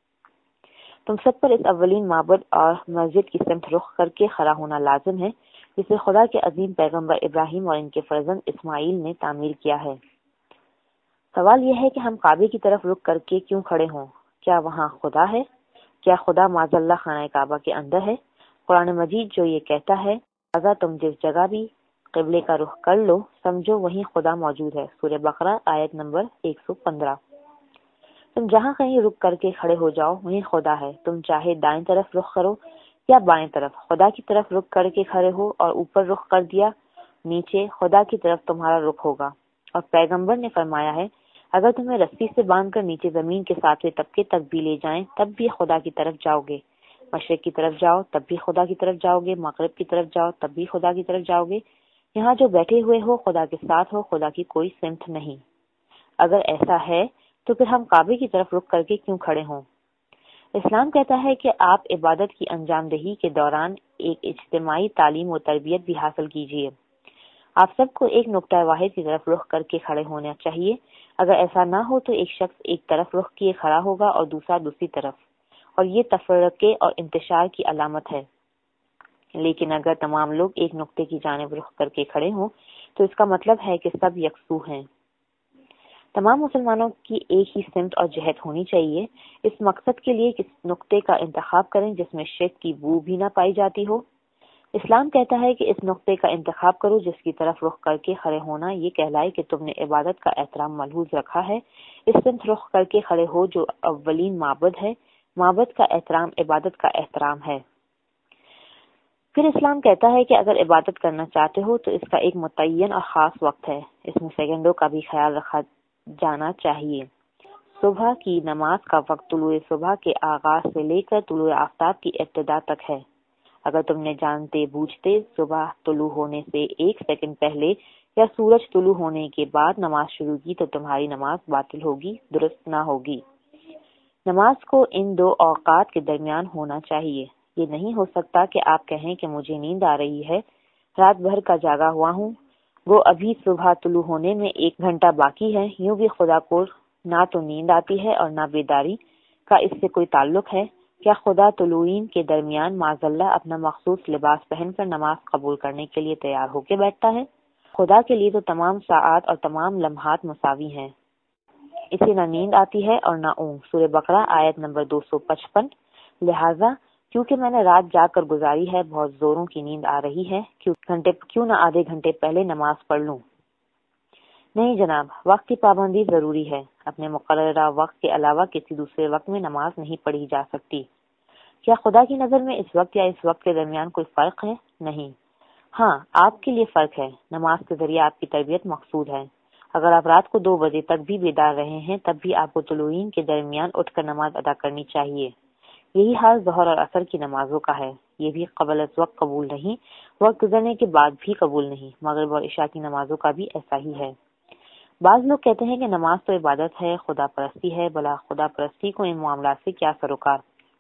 تم سب پر اس اولین معبد اور مسجد کی سمت رخ کر کے کھڑا ہونا لازم ہے جسے خدا کے عظیم پیغمبر ابراہیم اور ان کے فرزند اسماعیل نے تعمیر کیا ہے۔ سوال یہ ہے کہ ہم کعبے کی طرف رخ کر کے کیوں کھڑے ہوں؟ کیا وہاں خدا ہے؟ کیا خدا معاذ اللہ خانہ کعبہ کے اندر ہے؟ قرآن مجید جو یہ کہتا ہے، اگر تم جس جگہ بھی قبلے کا رخ کر لو سمجھو وہیں خدا موجود ہے، سورہ بقرہ آیت نمبر ایک سو پندرہ۔ تم جہاں کہیں رک کر کے کھڑے ہو جاؤ وہیں خدا ہے، تم چاہے دائیں طرف رخ کرو یا بائیں طرف، خدا کی طرف رخ کر کے کھڑے ہو اور اوپر رخ کر دیا، نیچے خدا کی طرف تمہارا رخ ہوگا۔ اور پیغمبر نے فرمایا ہے، اگر تمہیں رسی سے باندھ کر نیچے زمین کے ساتویں طبقے تک بھی لے جائیں تب بھی خدا کی طرف جاؤ گے، مشرق کی طرف جاؤ تب بھی خدا کی طرف جاؤ گے، مغرب کی طرف جاؤ تب بھی خدا کی طرف جاؤ گے، یہاں جو بیٹھے ہوئے ہو خدا کے ساتھ ہو، خدا کی کوئی سمت نہیں۔ اگر ایسا ہے تو پھر ہم کعبے کی طرف رخ کر کے کیوں کھڑے ہوں؟ اسلام کہتا ہے کہ آپ عبادت کی انجام دہی کے دوران ایک اجتماعی تعلیم و تربیت بھی حاصل کیجیے۔ آپ سب کو ایک نقطہ واحد کی طرف رخ کر کے کھڑے ہونا چاہیے، اگر ایسا نہ ہو تو ایک شخص ایک طرف رخ کیے کھڑا ہوگا اور دوسرا دوسری طرف، اور یہ تفرقے اور انتشار کی علامت ہے۔ لیکن اگر تمام لوگ ایک نقطے کی جانب رخ کر کے کھڑے ہوں تو اس کا مطلب ہے کہ سب یکسو ہیں، تمام مسلمانوں کی ایک ہی سمت اور جہت ہونی چاہیے۔ اس مقصد کے لیے کس نقطے کا انتخاب کریں جس میں شرک کی بو بھی نہ پائی جاتی ہو؟ اسلام کہتا ہے کہ اس نقطے کا انتخاب کرو جس کی طرف رخ کر کے کھڑے ہونا یہ کہلائے کہ تم نے عبادت کا احترام ملحوظ رکھا ہے، اس سمت رخ کر کے کھڑے ہو جو اولین معبد ہے، معبد کا احترام عبادت کا احترام ہے۔ پھر اسلام کہتا ہے کہ اگر عبادت کرنا چاہتے ہو تو اس کا ایک متعین اور خاص وقت ہے، اس میں سیکنڈوں کا بھی خیال رکھا جانا چاہیے۔ صبح کی نماز کا وقت طلوع صبح کے آغاز سے لے کر طلوع آفتاب کی ابتدا تک ہے۔ اگر تم نے جانتے بوجھتے صبح طلوع ہونے سے ایک سیکنڈ پہلے یا سورج طلوع ہونے کے بعد نماز شروع کی تو تمہاری نماز باطل ہوگی، درست نہ ہوگی۔ نماز کو ان دو اوقات کے درمیان ہونا چاہیے۔ یہ نہیں ہو سکتا کہ آپ کہیں کہ مجھے نیند آ رہی ہے، رات بھر کا جاگا ہوا ہوں، وہ ابھی صبح طلوع ہونے میں ایک گھنٹہ باقی ہے، یوں بھی خدا کو نہ تو نیند آتی ہے اور نہ بیداری کا اس سے کوئی تعلق ہے۔ کیا خدا طلوعین کے درمیان معاذ اللہ اپنا مخصوص لباس پہن کر نماز قبول کرنے کے لیے تیار ہو کے بیٹھتا ہے؟ خدا کے لیے تو تمام ساعات اور تمام لمحات مساوی ہیں، اسے نہ نیند آتی ہے اور نہ اونگ، سورہ بقرہ آیت نمبر دو سو پچپن۔ لہٰذا کیونکہ میں نے رات جاگ کر گزاری ہے، بہت زوروں کی نیند آ رہی ہے، کیوں گھنٹے کیوں نہ آدھے گھنٹے پہلے نماز پڑھ لوں؟ نہیں جناب، وقت کی پابندی ضروری ہے، اپنے مقررہ وقت کے علاوہ کسی دوسرے وقت میں نماز نہیں پڑھی جا سکتی۔ کیا خدا کی نظر میں اس وقت یا اس وقت کے درمیان کوئی فرق ہے؟ نہیں۔ ہاں، آپ کے لیے فرق ہے، نماز کے ذریعے آپ کی تربیت مقصود ہے۔ اگر آپ رات کو دو بجے تک بھی بیدار رہے ہیں تب بھی آپ کو طلوعین کے درمیان اٹھ کر نماز ادا کرنی چاہیے۔ یہی حال ظہر اور عصر کی نمازوں کا ہے، یہ بھی قبل از وقت قبول نہیں، وقت گزرنے کے بعد بھی قبول نہیں۔ مغرب اور عشاء کی نمازوں کا بھی ایسا ہی ہے۔ بعض لوگ کہتے ہیں کہ نماز تو عبادت ہے، خدا پرستی ہے، بلا خدا پرستی کو ان معاملات سے کیا سروکار؟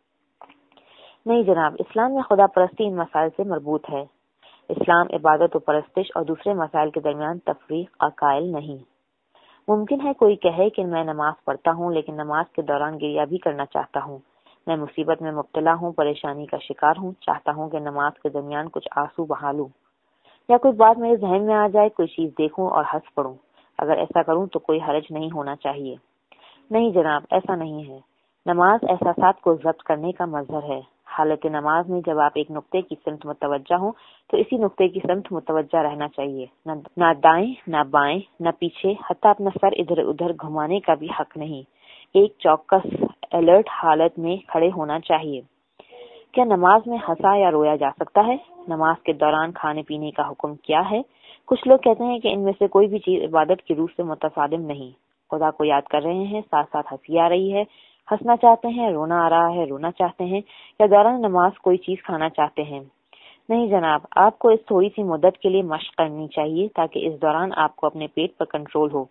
نہیں جناب، اسلام میں خدا پرستی ان مسائل سے مربوط ہے۔ اسلام عبادت و پرستش اور دوسرے مسائل کے درمیان تفریق کا قائل نہیں۔ ممکن ہے کوئی کہے کہ میں نماز پڑھتا ہوں لیکن نماز کے دوران گریہ بھی کرنا چاہتا ہوں، میں مصیبت میں مبتلا ہوں، پریشانی کا شکار ہوں، چاہتا ہوں کہ نماز کے درمیان کچھ آنسو بہا لوں، یا کوئی بات میرے ذہن میں آ جائے، کوئی چیز دیکھوں اور ہنس پڑوں، اگر ایسا کروں تو کوئی حرج نہیں ہونا چاہیے۔ نہیں جناب، ایسا نہیں ہے۔ نماز احساسات کو ضبط کرنے کا مظہر ہے، حالت نماز میں جب آپ ایک نقطے کی سمت متوجہ ہوں تو اسی نقطے کی سمت متوجہ رہنا چاہیے، نہ دائیں نہ بائیں نہ پیچھے، حتیٰ اپنا سر ادھر ادھر گھمانے کا بھی حق نہیں۔ ایک چوکس الرٹ حالت میں کھڑے ہونا چاہیے۔ کیا نماز میں ہنسا یا رویا جا سکتا ہے؟ نماز کے دوران کھانے پینے کا حکم کیا ہے؟ کچھ لوگ کہتے ہیں کہ ان میں سے کوئی بھی چیز عبادت کی روح سے متصادم نہیں۔ خدا کو یاد کر رہے ہیں، ساتھ ساتھ ہنسی آ رہی ہے، ہنسنا چاہتے ہیں، رونا آ رہا ہے، رونا چاہتے ہیں، یا دوران نماز کوئی چیز کھانا چاہتے ہیں۔ نہیں جناب، آپ کو اس تھوڑی سی مدت کے لیے مشق کرنی چاہیے تاکہ اس دوران آپ کو اپنے پیٹ پر کنٹرول ہو،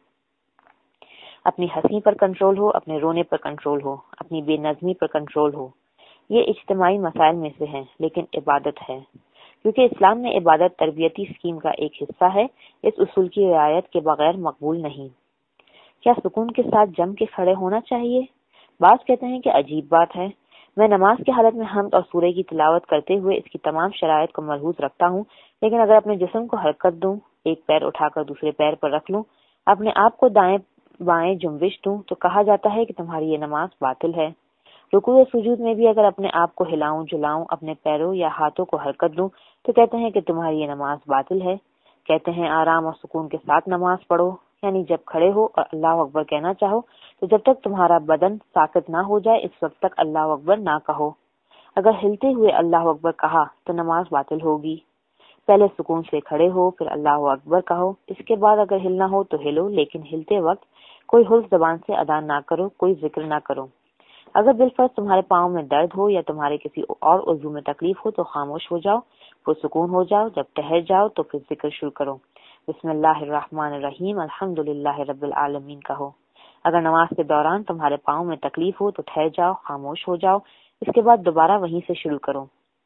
اپنی ہنسی پر کنٹرول ہو، اپنے رونے پر کنٹرول ہو، اپنی بے نظمی پر کنٹرول ہو۔ یہ اجتماعی مسائل میں سے ہیں، لیکن عبادت ہے، کیونکہ اسلام میں عبادت تربیتی اسکیم کا ایک حصہ ہے، اس اصول کی رعایت کے بغیر مقبول نہیں۔ کیا سکون کے ساتھ جم کے کھڑے ہونا چاہیے؟ بعض کہتے ہیں کہ عجیب بات ہے، میں نماز کی حالت میں حمد اور سورہ کی تلاوت کرتے ہوئے اس کی تمام شرائط کو ملحوظ رکھتا ہوں، لیکن اگر اپنے جسم کو حرکت دوں، ایک پیر اٹھا کر دوسرے پیر پر رکھ لوں، اپنے آپ کو دائیں بائیں جنبش دوں تو کہا جاتا ہے کہ تمہاری یہ نماز باطل ہے۔ رکوع و سجود میں بھی اگر اپنے آپ کو ہلاؤں جلاؤں، اپنے پیروں یا ہاتھوں کو حرکت دوں تو کہتے ہیں کہ تمہاری یہ نماز باطل ہے۔ کہتے ہیں آرام اور سکون کے ساتھ نماز پڑھو، یعنی جب کھڑے ہو اور اللہ اکبر کہنا چاہو تو جب تک تمہارا بدن ساکت نہ ہو جائے اس وقت تک اللہ اکبر نہ کہو۔ اگر ہلتے ہوئے اللہ اکبر کہا تو نماز باطل ہوگی۔ پہلے سکون سے کھڑے ہو، پھر اللہ اکبر کہو، اس کے بعد اگر ہلنا ہو تو ہلو، لیکن ہلتے وقت کوئی حرف زبان سے ادا نہ کرو، کوئی ذکر نہ کرو۔ اگر بالفرض تمہارے پاؤں میں درد ہو یا تمہارے کسی اور عضو میں تکلیف ہو تو خاموش ہو جاؤ، پرسکون ہو جاؤ، جب ٹھہر جاؤ تو پھر ذکر شروع کرو، بسم اللہ الرحمن الرحیم الحمدللہ رب العالمین کہو۔ اگر نماز کے دوران تمہارے پاؤں میں تکلیف ہو تو ٹھہر جاؤ، خاموش ہو جاؤ، اس کے بعد دوبارہ وہیں سے شروع کرو۔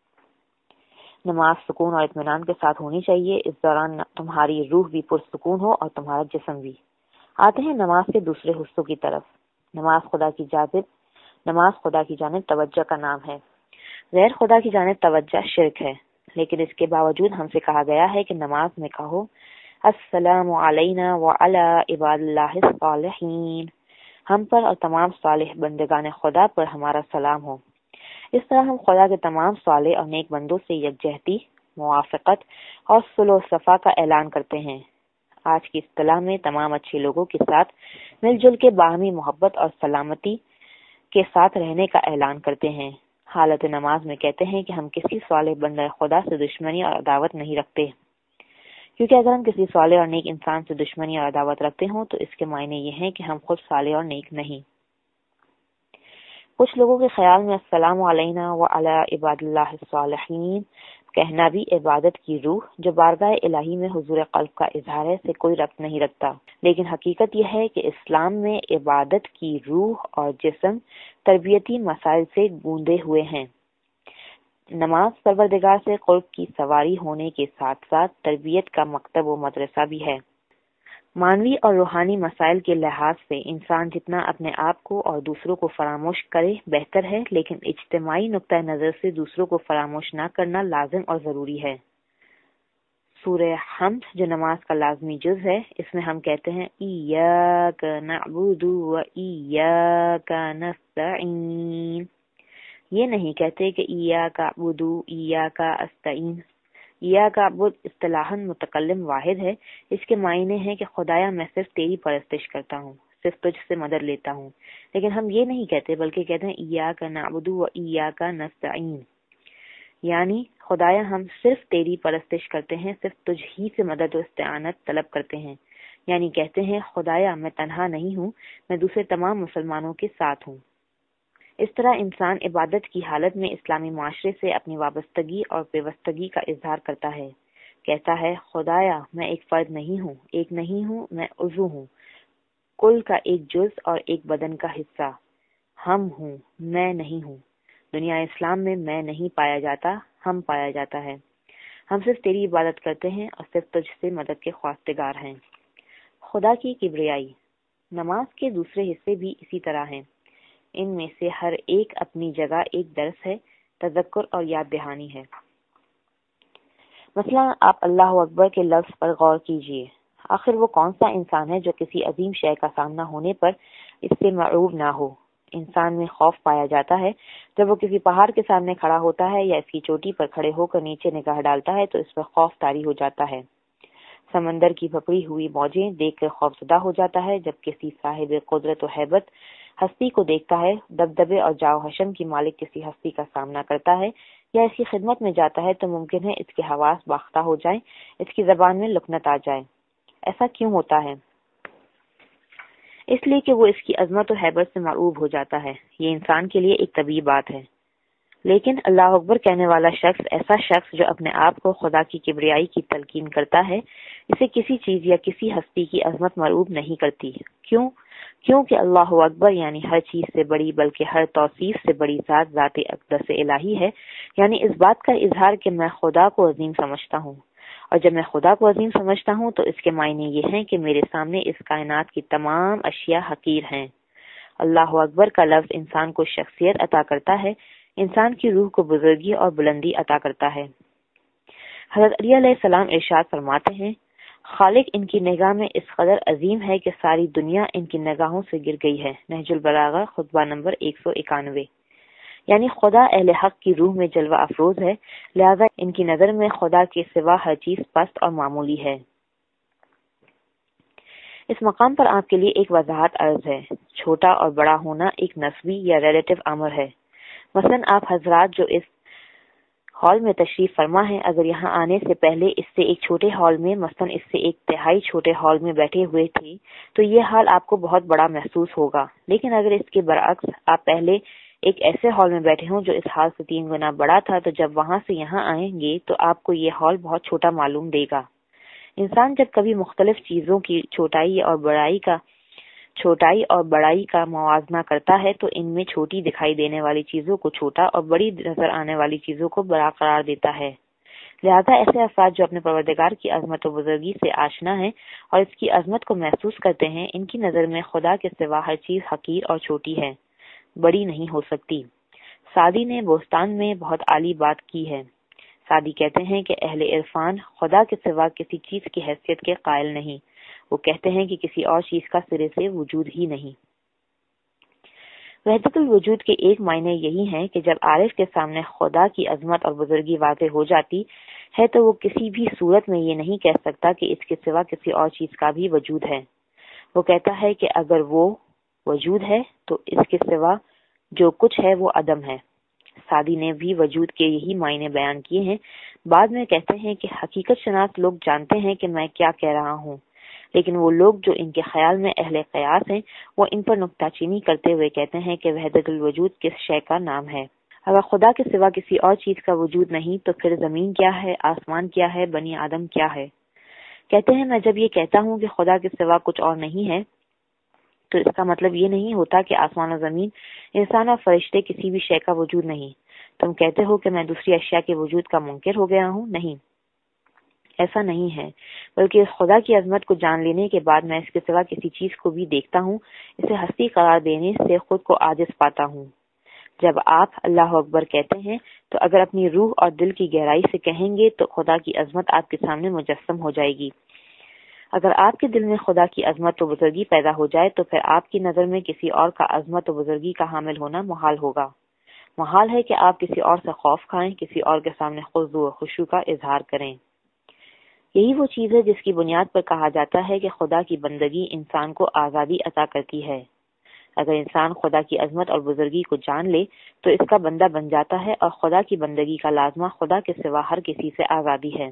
نماز سکون اور اطمینان کے ساتھ ہونی چاہیے، اس دوران تمہاری روح بھی پرسکون ہو اور تمہارا جسم بھی۔ آتے ہیں نماز کے دوسرے حصوں کی طرف۔ نماز خدا کی جانب نماز خدا کی جانب توجہ کا نام ہے۔ غیر خدا کی جانب توجہ شرک ہے، لیکن اس کے باوجود ہم سے کہا گیا ہے کہ نماز میں کہو السلام علینا وعلی عباد اللہ الصالحین، ہم پر اور تمام صالح بندگان خدا پر ہمارا سلام ہو۔ اس طرح ہم خدا کے تمام صالح اور نیک بندوں سے یکجہتی، موافقت اور صلح و صفا کا اعلان کرتے ہیں۔ آج کی اصطلاح میں تمام اچھے لوگوں کے ساتھ مل جل کے باہمی محبت اور سلامتی کے ساتھ رہنے کا اعلان کرتے ہیں۔ حالت نماز میں کہتے ہیں کہ ہم کسی صالح بندہ خدا سے دشمنی اور عداوت نہیں رکھتے، کیونکہ اگر ہم کسی صالح اور نیک انسان سے دشمنی اور عداوت رکھتے ہوں تو اس کے معنی یہ ہیں کہ ہم خود صالح اور نیک نہیں۔ کچھ لوگوں کے خیال میں السلام علینا وعلی عباد اللہ الصالحین کہنا بھی عبادت کی روح جو بارگاہ الہی میں حضور قلب کا اظہار ہے سے کوئی ربط نہیں رکھتا، لیکن حقیقت یہ ہے کہ اسلام میں عبادت کی روح اور جسم تربیتی مسائل سے گوندے ہوئے ہیں۔ نماز پروردگار سے قرب کی سواری ہونے کے ساتھ ساتھ تربیت کا مکتب و مدرسہ بھی ہے۔ معنوی اور روحانی مسائل کے لحاظ سے انسان جتنا اپنے آپ کو اور دوسروں کو فراموش کرے بہتر ہے، لیکن اجتماعی نقطہ نظر سے دوسروں کو فراموش نہ کرنا لازم اور ضروری ہے۔ سورہ حمد جو نماز کا لازمی جز ہے، اس میں ہم کہتے ہیں ایاک نعبد و ایاک نستعین، یہ نہیں کہتے کہ ایاک اعبد ایاک استعین۔ ایاک اعبد اصطلاحاً متکلم واحد ہے، اس کے معنی ہے کہ خدایا میں صرف تیری پرستش کرتا ہوں، صرف تجھ سے مدد لیتا ہوں، لیکن ہم یہ نہیں کہتے بلکہ کہتے ہیں ایاک نعبد و ایاک نستعین، یعنی خدایا ہم صرف تیری پرستش کرتے ہیں، صرف تجھ ہی سے مدد و استعانت طلب کرتے ہیں، یعنی کہتے ہیں خدایا میں تنہا نہیں ہوں، میں دوسرے تمام مسلمانوں کے ساتھ ہوں۔ اس طرح انسان عبادت کی حالت میں اسلامی معاشرے سے اپنی وابستگی اور پیوستگی کا اظہار کرتا ہے، کہتا ہے خدایا میں ایک فرد نہیں ہوں، ایک نہیں ہوں، میں عضو ہوں، کل کا ایک جز اور ایک بدن کا حصہ، ہم ہوں، میں نہیں ہوں۔ دنیا اسلام میں میں نہیں پایا جاتا، ہم پایا جاتا ہے۔ ہم صرف تیری عبادت کرتے ہیں اور صرف تجھ سے مدد کے خواستگار ہیں۔ خدا کی کبریائی۔ نماز کے دوسرے حصے بھی اسی طرح ہیں، ان میں سے ہر ایک اپنی جگہ ایک درس ہے، تذکر اور یاد دہانی ہے۔ مثلا آپ اللہ اکبر کے لفظ پر غور کیجئے، آخر وہ کون سا انسان ہے جو کسی عظیم شے کا سامنا ہونے پر اس سے مرعوب نہ ہو؟ انسان میں خوف پایا جاتا ہے جب وہ کسی پہاڑ کے سامنے کھڑا ہوتا ہے یا اس کی چوٹی پر کھڑے ہو کر نیچے نگاہ ڈالتا ہے تو اس پر خوف طاری ہو جاتا ہے۔ سمندر کی بھپڑی ہوئی موجیں دیکھ کر خوفزدہ ہو جاتا ہے۔ جب کسی صاحب قدرت و ہیبت ہستی کو دیکھتا ہے، دبدبے اور جاؤ حشم کی مالک کسی ہستی کا سامنا کرتا ہے یا اس کی خدمت میں جاتا ہے تو ممکن ہے اس کے حواس باختہ ہو جائیں، اس کی زبان میں لکنت آ جائے۔ ایسا کیوں ہوتا ہے؟ اس لیے کہ وہ اس کی عظمت و ہیبت سے مرعوب ہو جاتا ہے۔ یہ انسان کے لیے ایک طبیعی بات ہے، لیکن اللہ اکبر کہنے والا شخص ایسا شخص جو اپنے آپ کو خدا کی کبریائی کی تلقین کرتا ہے، اسے کسی چیز یا کسی ہستی کی عظمت مرعوب نہیں کرتی۔ کیوں؟ کیونکہ اللہ اکبر یعنی ہر چیز سے بڑی بلکہ ہر توصیف سے بڑی ذات ذات اقدس الہی ہے، یعنی اس بات کا اظہار کہ میں خدا کو عظیم سمجھتا ہوں، اور جب میں خدا کو عظیم سمجھتا ہوں تو اس کے معنی یہ ہیں کہ میرے سامنے اس کائنات کی تمام اشیاء حقیر ہیں۔ اللہ اکبر کا لفظ انسان کو شخصیت عطا کرتا ہے، انسان کی روح کو بزرگی اور بلندی عطا کرتا ہے۔ حضرت علی علیہ السلام ارشاد فرماتے ہیں، خالق ان کی نگاہ میں اس قدر عظیم ہے کہ ساری دنیا ان کی نگاہوں سے گر گئی ہے۔ نہج البلاغہ خطبہ نمبر ایک سو اکانوے۔ یعنی خدا اہل حق کی روح میں جلوہ افروز ہے، لہذا ان کی نظر میں خدا کے سوا ہر چیز پست اور معمولی ہے۔ اس مقام پر آپ کے لیے ایک وضاحت عرض ہے۔ چھوٹا اور بڑا ہونا ایک نسبی یا ریلیٹو امر ہے۔ مثلا آپ حضرات جو اس ہال میں تشریف فرما ہیں، اگر یہاں آنے سے پہلے اس سے ایک چھوٹے ہال میں، مثلا اس سے ایک تہائی چھوٹے ہال میں بیٹھے ہوئے تھے تو یہ ہال آپ کو بہت بڑا محسوس ہوگا، لیکن اگر اس کے برعکس آپ پہلے ایک ایسے ہال میں بیٹھے ہوں جو اس ہال سے تین گنا بڑا تھا تو جب وہاں سے یہاں آئیں گے تو آپ کو یہ ہال بہت چھوٹا معلوم دے گا۔ انسان جب کبھی مختلف چیزوں کی چھوٹائی اور بڑائی کا چھوٹائی اور بڑائی کا موازنہ کرتا ہے تو ان میں چھوٹی دکھائی دینے والی چیزوں کو چھوٹا اور بڑی نظر آنے والی چیزوں کو بڑا قرار دیتا ہے۔ لہذا ایسے افراد جو اپنے پروردگار کی عظمت و بزرگی سے آشنا ہیں اور اس کی عظمت کو محسوس کرتے ہیں، ان کی نظر میں خدا کے سوا ہر چیز حقیر اور چھوٹی ہے، بڑی نہیں ہو سکتی۔ سعدی نے بوستان میں بہت عالی بات کی ہے۔ سعدی کہتے ہیں کہ اہل عرفان خدا کے سوا کسی چیز کی حیثیت کے قائل نہیں، وہ کہتے ہیں کہ کسی اور چیز کا سرے سے وجود ہی نہیں۔ وحدت الوجود کے ایک معنی یہی ہیں کہ جب عارف کے سامنے خدا کی عظمت اور بزرگی واضح ہو جاتی ہے تو وہ کسی بھی صورت میں یہ نہیں کہہ سکتا کہ اس کے سوا کسی اور چیز کا بھی وجود ہے۔ وہ کہتا ہے کہ اگر وہ وجود ہے تو اس کے سوا جو کچھ ہے وہ عدم ہے۔ سعدی نے بھی وجود کے یہی معنی بیان کیے ہیں۔ بعد میں کہتے ہیں کہ حقیقت شناس لوگ جانتے ہیں کہ میں کیا کہہ رہا ہوں، لیکن وہ لوگ جو ان کے خیال میں اہل قیاس ہیں وہ ان پر نکتہ چینی کرتے ہوئے کہتے ہیں کہ وحدت الوجود کس شے کا نام ہے؟ اگر خدا کے سوا کسی اور چیز کا وجود نہیں تو پھر زمین کیا ہے، آسمان کیا ہے، بنی آدم کیا ہے؟ کہتے ہیں میں جب یہ کہتا ہوں کہ خدا کے سوا کچھ اور نہیں ہے تو اس کا مطلب یہ نہیں ہوتا کہ آسمان و زمین، انسان اور فرشتے کسی بھی شے کا وجود نہیں۔ تم کہتے ہو کہ میں دوسری اشیاء کے وجود کا منکر ہو گیا ہوں؟ نہیں، ایسا نہیں ہے، بلکہ اس خدا کی عظمت کو جان لینے کے بعد میں اس کے سوا کسی چیز کو بھی دیکھتا ہوں، اسے ہستی قرار دینے سے خود کو عاجز پاتا ہوں۔ جب آپ اللہ اکبر کہتے ہیں تو اگر اپنی روح اور دل کی گہرائی سے کہیں گے تو خدا کی عظمت آپ کے سامنے مجسم ہو جائے گی۔ اگر آپ کے دل میں خدا کی عظمت و بزرگی پیدا ہو جائے تو پھر آپ کی نظر میں کسی اور کا عظمت و بزرگی کا حامل ہونا محال ہوگا۔ محال ہے کہ آپ کسی اور سے خوف کھائیں، کسی اور کے سامنے خضوع و خشوع کا اظہار کریں۔ یہی وہ چیز ہے جس کی بنیاد پر کہا جاتا ہے کہ خدا کی بندگی انسان کو آزادی عطا کرتی ہے۔ اگر انسان خدا کی عظمت اور بزرگی کو جان لے تو اس کا بندہ بن جاتا ہے، اور خدا کی بندگی کا لازمہ خدا کے سوا ہر کسی سے آزادی ہے۔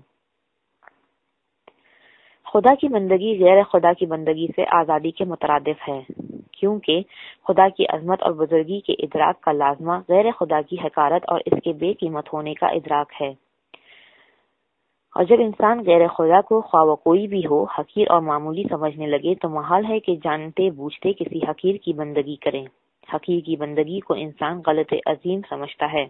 خدا کی بندگی غیر خدا کی بندگی سے آزادی کے مترادف ہے، کیونکہ خدا کی عظمت اور بزرگی کے ادراک کا لازمہ غیر خدا کی حقارت اور اس کے بے قیمت ہونے کا ادراک ہے۔ اور جب انسان غیر خدا کو خواہ وہ کوئی بھی ہو حقیر اور معمولی سمجھنے لگے تو محال ہے کہ جانتے بوجھتے کسی حقیر کی بندگی کریں۔ حقیر کی بندگی کو انسان غلط عظیم سمجھتا ہے۔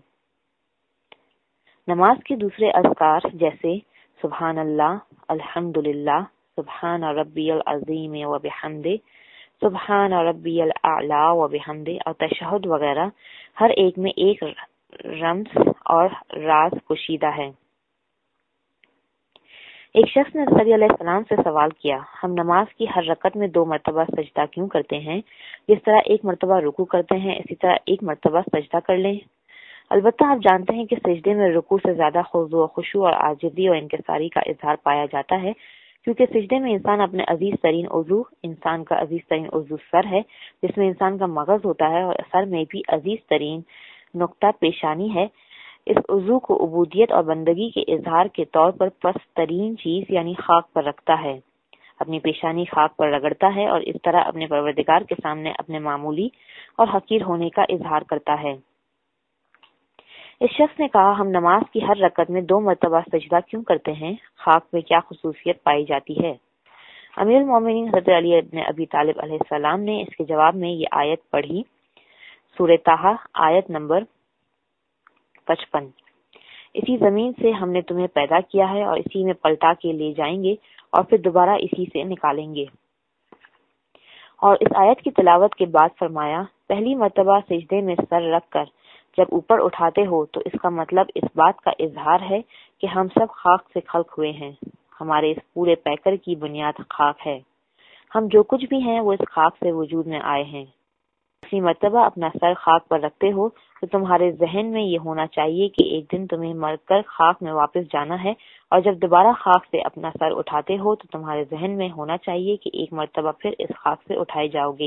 نماز کے دوسرے اذکار جیسے سبحان اللہ، الحمدللہ، سبحان ربی العظیم و بحمدہ، سبحان ربی الاعلی و بحمدہ اور تشہد وغیرہ، ہر ایک میں ایک رمز اور راز پوشیدہ ہے۔ ایک شخص نے رسول علیہ السلام سے سوال کیا، ہم نماز کی ہر رکعت میں دو مرتبہ سجدہ کیوں کرتے ہیں؟ جس طرح ایک مرتبہ رکوع کرتے ہیں اسی طرح ایک مرتبہ سجدہ کر لیں۔ البتہ آپ جانتے ہیں کہ سجدے میں رکوع سے زیادہ خضوع و خشوع اور عاجزی اور انکساری کا اظہار پایا جاتا ہے، کیونکہ سجدے میں انسان اپنے عزیز ترین عضو انسان کا عزیز ترین عضو سر ہے، جس میں انسان کا مغز ہوتا ہے، اور سر میں بھی عزیز ترین نقطہ پیشانی ہے۔ اس عضو کو عبودیت اور بندگی کے اظہار کے طور پر پست ترین چیز یعنی خاک پر رکھتا ہے، اپنی پیشانی خاک پر رگڑتا ہے اور اس طرح اپنے پروردگار کے سامنے اپنے معمولی اور حقیر ہونے کا اظہار کرتا ہے۔ اس شخص نے کہا، ہم نماز کی ہر رکعت میں دو مرتبہ سجدہ کیوں کرتے ہیں؟ خاک میں کیا خصوصیت پائی جاتی ہے؟ امیر المومنین حضرت علی ابن ابی طالب علیہ السلام نے اس کے جواب میں یہ آیت پڑھی، سورہ طٰہٰ آیت نمبر پچپن۔ اسی زمین سے ہم نے تمہیں پیدا کیا ہے اور اسی میں پلٹا کے لے جائیں گے اور پھر دوبارہ اسی سے نکالیں گے۔ اور اس آیت کی تلاوت کے بعد فرمایا، پہلی مرتبہ سجدے میں سر رکھ کر جب اوپر اٹھاتے ہو تو اس کا مطلب اس بات کا اظہار ہے کہ ہم سب خاک سے خلق ہوئے ہیں، ہمارے اس پورے پیکر کی بنیاد خاک ہے، ہم جو کچھ بھی ہیں وہ اس خاک سے وجود میں آئے ہیں۔ اسی مرتبہ اپنا سر خاک پر رکھتے ہو تو تمہارے ذہن میں یہ ہونا چاہیے کہ ایک دن تمہیں مر کر خاک میں واپس جانا ہے، اور جب دوبارہ خاک سے اپنا سر اٹھاتے ہو تو تمہارے ذہن میں ہونا چاہیے کہ ایک مرتبہ پھر اس خاک سے اٹھائے جاؤ گے۔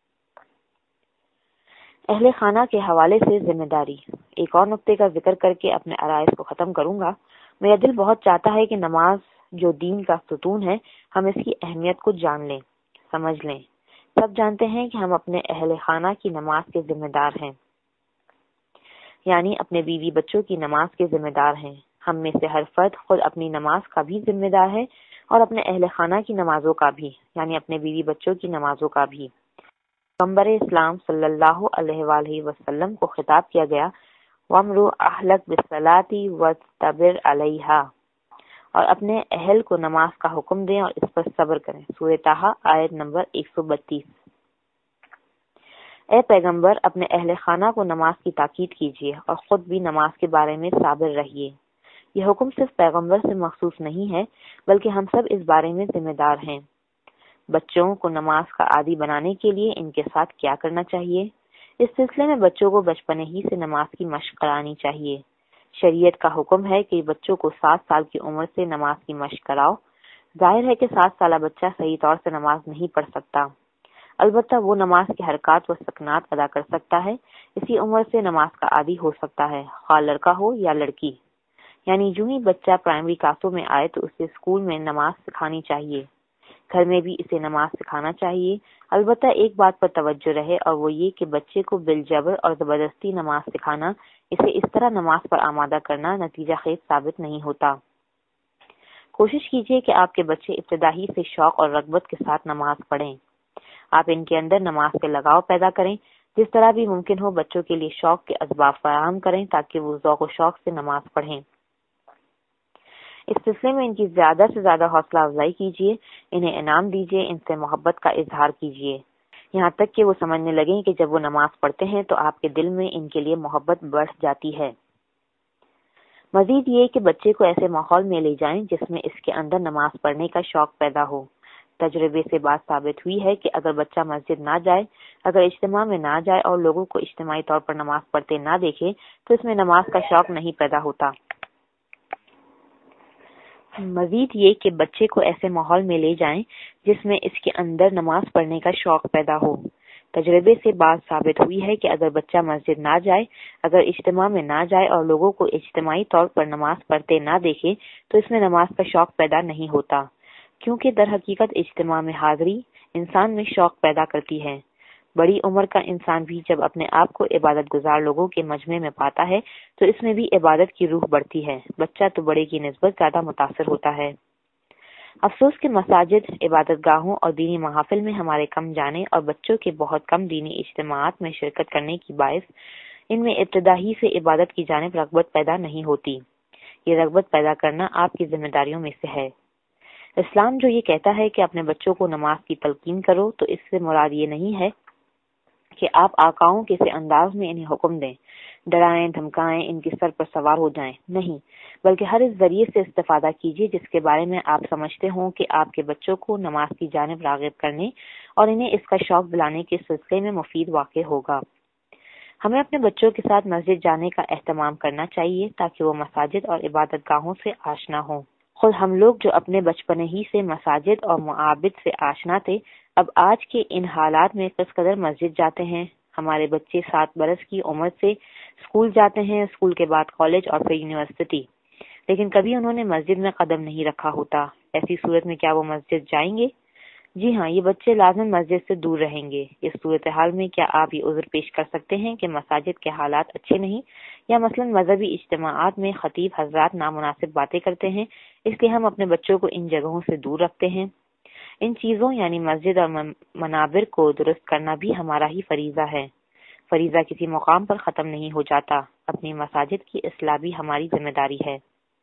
اہل خانہ کے حوالے سے ذمہ داری۔ ایک اور نقطے کا ذکر کر کے اپنے عرائض کو ختم کروں گا۔ میرا دل بہت چاہتا ہے کہ نماز جو دین کا ستون ہے، ہم اس کی اہمیت کو جان لیں، سمجھ لیں۔ سب جانتے ہیں کہ ہم اپنے اہل خانہ کی نماز کے ذمہ دار ہیں، یعنی اپنے بیوی بچوں کی نماز کے ذمہ دار ہیں۔ ہم میں سے ہر فرد خود اپنی نماز کا بھی ذمہ دار ہے اور اپنے اہل خانہ کی نمازوں کا بھی، یعنی اپنے بیوی بچوں کی نمازوں کا بھی۔ پیغمبر اسلام صلی اللہ علیہ وآلہ وسلم کو خطاب کیا گیا، وَأْمُرْ أَهْلَكَ بِالصَّلَاةِ وَاصْطَبِرْ عَلَيْهَا، اور اپنے اہل کو نماز کا حکم دیں اور اس پر صبر کریں۔ سورہ طٰہٰ آیت نمبر ایک سو بتیس۔ اے پیغمبر، اپنے اہل خانہ کو نماز کی تاکید کیجیے اور خود بھی نماز کے بارے میں صابر رہیے۔ یہ حکم صرف پیغمبر سے مخصوص نہیں ہے، بلکہ ہم سب اس بارے میں ذمہ دار ہیں۔ بچوں کو نماز کا عادی بنانے کے لیے ان کے ساتھ کیا کرنا چاہیے؟ اس سلسلے میں بچوں کو بچپنے ہی سے نماز کی مشق کرانی چاہیے۔ شریعت کا حکم ہے کہ بچوں کو سات سال کی عمر سے نماز کی مشق کراؤ۔ ظاہر ہے کہ سات سالہ بچہ صحیح طور سے نماز نہیں پڑھ سکتا، البتہ وہ نماز کے حرکات و سکنات ادا کر سکتا ہے۔ اسی عمر سے نماز کا عادی ہو سکتا ہے، خواہ لڑکا ہو یا لڑکی۔ یعنی جو ہی بچہ پرائمری کلاسوں میں آئے تو اسے اسکول میں نماز سکھانی چاہیے، گھر میں بھی اسے نماز سکھانا چاہیے۔ البتہ ایک بات پر توجہ رہے، اور وہ یہ کہ بچے کو بالجبر اور زبردستی نماز سکھانا، اسے اس طرح نماز پر آمادہ کرنا نتیجہ خیز ثابت نہیں ہوتا۔ کوشش کیجیے کہ آپ کے بچے ابتدائی سے شوق اور رغبت کے ساتھ نماز پڑھیں۔ آپ ان کے اندر نماز سے لگاؤ پیدا کریں، جس طرح بھی ممکن ہو بچوں کے لیے شوق کے اسباب فراہم کریں تاکہ وہ ذوق و شوق سے نماز پڑھیں۔ اس سلسلے میں ان کی زیادہ سے زیادہ حوصلہ افزائی کیجیے، انہیں انعام دیجیے، ان سے محبت کا اظہار کیجیے، یہاں تک کہ وہ سمجھنے لگیں کہ جب وہ نماز پڑھتے ہیں تو آپ کے دل میں ان کے لیے محبت بڑھ جاتی ہے۔ مزید یہ کہ بچے کو ایسے ماحول میں لے جائیں جس میں اس کے اندر نماز پڑھنے کا شوق پیدا ہو۔ تجربے سے بات ثابت ہوئی ہے کہ اگر بچہ مسجد نہ جائے، اگر اجتماع میں نہ جائے اور لوگوں کو اجتماعی طور پر نماز پڑھتے نہ دیکھے تو اس میں نماز کا شوق نہیں پیدا ہوتا۔ مزید یہ کہ بچے کو ایسے ماحول میں لے جائیں جس میں اس کے اندر نماز پڑھنے کا شوق پیدا ہو۔ تجربے سے بات ثابت ہوئی ہے کہ اگر بچہ مسجد نہ جائے، اگر اجتماع میں نہ جائے اور لوگوں کو اجتماعی طور پر نماز پڑھتے نہ دیکھے تو اس میں نماز کا شوق پیدا نہیں ہوتا، کیونکہ در حقیقت اجتماع میں حاضری انسان میں شوق پیدا کرتی ہے۔ بڑی عمر کا انسان بھی جب اپنے آپ کو عبادت گزار لوگوں کے مجمع میں پاتا ہے تو اس میں بھی عبادت کی روح بڑھتی ہے، بچہ تو بڑے کی نسبت زیادہ متاثر ہوتا ہے۔ افسوس کہ مساجد، عبادت گاہوں اور دینی محافل میں ہمارے کم جانے اور بچوں کے بہت کم دینی اجتماعات میں شرکت کرنے کی باعث ان میں ابتدا ہی سے عبادت کی جانب رغبت پیدا نہیں ہوتی۔ یہ رغبت پیدا کرنا آپ کی ذمہ داریوں میں سے ہے۔ اسلام جو یہ کہتا ہے کہ اپنے بچوں کو نماز کی تلقین کرو، تو اس سے مراد یہ نہیں ہے کہ آپ آقاؤں کے سے انداز میں انہیں حکم دیں، ڈرائیں دھمکائیں ان کے سر پر سوار ہو جائیں، نہیں، بلکہ ہر اس ذریعے سے استفادہ کیجیے جس کے بارے میں آپ سمجھتے ہوں کہ آپ کے بچوں کو نماز کی جانب راغب کرنے اور انہیں اس کا شوق دلانے کے سلسلے میں مفید واقع ہوگا۔ ہمیں اپنے بچوں کے ساتھ مسجد جانے کا اہتمام کرنا چاہیے تاکہ وہ مساجد اور عبادت گاہوں سے آشنا ہوں۔ خود ہم لوگ جو اپنے بچپنے ہی سے مساجد اور معابد سے آشنا تھے، اب آج کے ان حالات میں کس قدر مسجد جاتے ہیں۔ ہمارے بچے سات برس کی عمر سے اسکول جاتے ہیں، اسکول کے بعد کالج اور پھر یونیورسٹی، لیکن کبھی انہوں نے مسجد میں قدم نہیں رکھا ہوتا۔ ایسی صورت میں کیا وہ مسجد جائیں گے؟ جی ہاں، یہ بچے لازم مسجد سے دور رہیں گے۔ اس صورتحال میں کیا آپ یہ عذر پیش کر سکتے ہیں کہ مساجد کے حالات اچھے نہیں، یا مثلا مذہبی اجتماعات میں خطیب حضرات نامناسب باتیں کرتے ہیں، اس لیے ہم اپنے بچوں کو ان جگہوں سے دور رکھتے ہیں؟ ان چیزوں یعنی مسجد اور منابر کو درست کرنا بھی ہمارا ہی فریضہ ہے۔ فریضہ کسی مقام پر ختم نہیں ہو جاتا، اپنی مساجد کی اصلاح بھی ہماری ذمہ داری ہے۔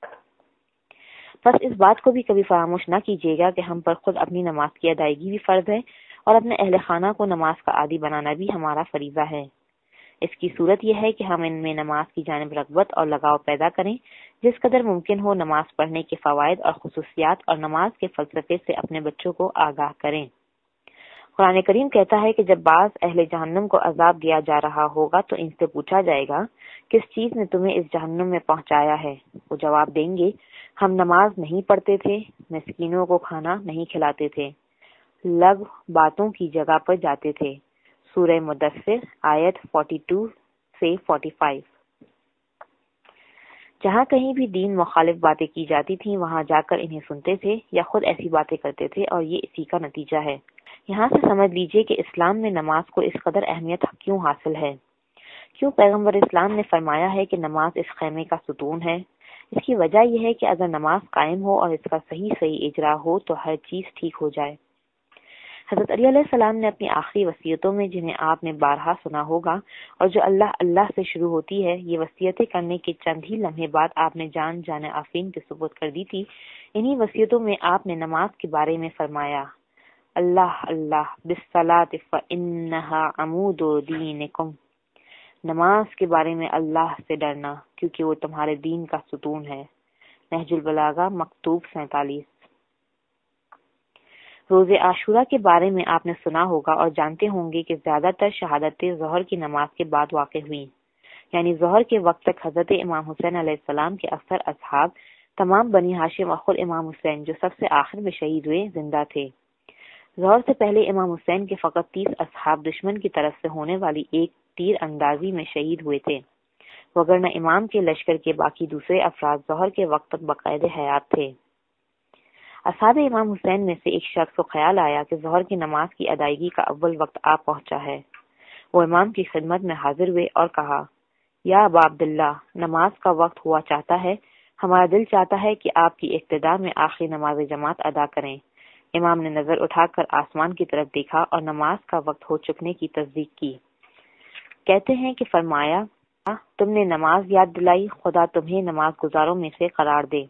بس اس بات کو بھی کبھی فراموش نہ کیجیے گا کہ ہم پر خود اپنی نماز کی ادائیگی بھی فرض ہے، اور اپنے اہل خانہ کو نماز کا عادی بنانا بھی ہمارا فریضہ ہے۔ اس کی صورت یہ ہے کہ ہم ان میں نماز کی جانب رغبت اور لگاؤ پیدا کریں، جس قدر ممکن ہو نماز پڑھنے کے فوائد اور خصوصیات اور نماز کے فلسفے سے اپنے بچوں کو آگاہ کریں۔ قرآن کریم کہتا ہے کہ جب بعض اہل جہنم کو عذاب دیا جا رہا ہوگا تو ان سے پوچھا جائے گا، کس چیز نے تمہیں اس جہنم میں پہنچایا ہے؟ وہ جواب دیں گے، ہم نماز نہیں پڑھتے تھے، مسکینوں کو کھانا نہیں کھلاتے تھے، لغو باتوں کی جگہ پر جاتے تھے۔ سورہ مدثر آیت بائیس سے پچاس۔ جہاں کہیں بھی دین مخالف باتیں کی جاتی تھیں وہاں جا کر انہیں سنتے تھے یا خود ایسی باتیں کرتے تھے، اور یہ اسی کا نتیجہ ہے۔ یہاں سے سمجھ لیجئے کہ اسلام میں نماز کو اس قدر اہمیت کیوں حاصل ہے، کیوں پیغمبر اسلام نے فرمایا ہے کہ نماز اس خیمے کا ستون ہے۔ اس کی وجہ یہ ہے کہ اگر نماز قائم ہو اور اس کا صحیح صحیح اجرا ہو تو ہر چیز ٹھیک ہو جائے۔ حضرت علی علیہ السلام نے اپنی آخری وصیتوں میں، جنہیں آپ نے بارہا سنا ہوگا اور جو اللہ اللہ سے شروع ہوتی ہے، یہ وصیتیں کرنے کے چند ہی لمحے بعد آپ نے جان جان آفرین کے سپرد کر دی تھی۔ انہی وصیتوں میں آپ نے نماز کے بارے میں فرمایا، اللہ اللہ بالصلاۃ فانھا عمود دینکم، نماز کے بارے میں اللہ سے ڈرنا کیونکہ وہ تمہارے دین کا ستون ہے۔ نہج البلاغہ مکتوب سینتالیس۔ روز عاشورہ کے بارے میں آپ نے سنا ہوگا اور جانتے ہوں گے کہ زیادہ تر شہادتیں ظہر کی نماز کے بعد واقع ہوئیں، یعنی ظہر کے وقت تک حضرت امام حسین علیہ السلام کے اکثر اصحاب، تمام بنی ہاشم اور خود امام حسین جو سب سے آخر میں شہید ہوئے، زندہ تھے۔ ظہر سے پہلے امام حسین کے فقط تیس اصحاب دشمن کی طرف سے ہونے والی ایک تیر اندازی میں شہید ہوئے تھے، وگرنہ امام کے لشکر کے باقی دوسرے افراد ظہر کے وقت تک باقاعدہ حیات تھے۔ اصحاب امام حسین میں سے ایک شخص کو خیال آیا کہ ظہر کی نماز کی ادائیگی کا اول وقت آ پہنچا ہے۔ وہ امام کی خدمت میں حاضر ہوئے اور کہا، یا ابا عبداللہ، نماز کا وقت ہوا چاہتا ہے، ہمارا دل چاہتا ہے کہ آپ کی اقتداء میں آخری نماز جماعت ادا کریں۔ امام نے نظر اٹھا کر آسمان کی طرف دیکھا اور نماز کا وقت ہو چکنے کی تصدیق کی۔ کہتے ہیں کہ فرمایا، تم نے نماز یاد دلائی، خدا تمہیں نماز گزاروں میں سے قرار دے۔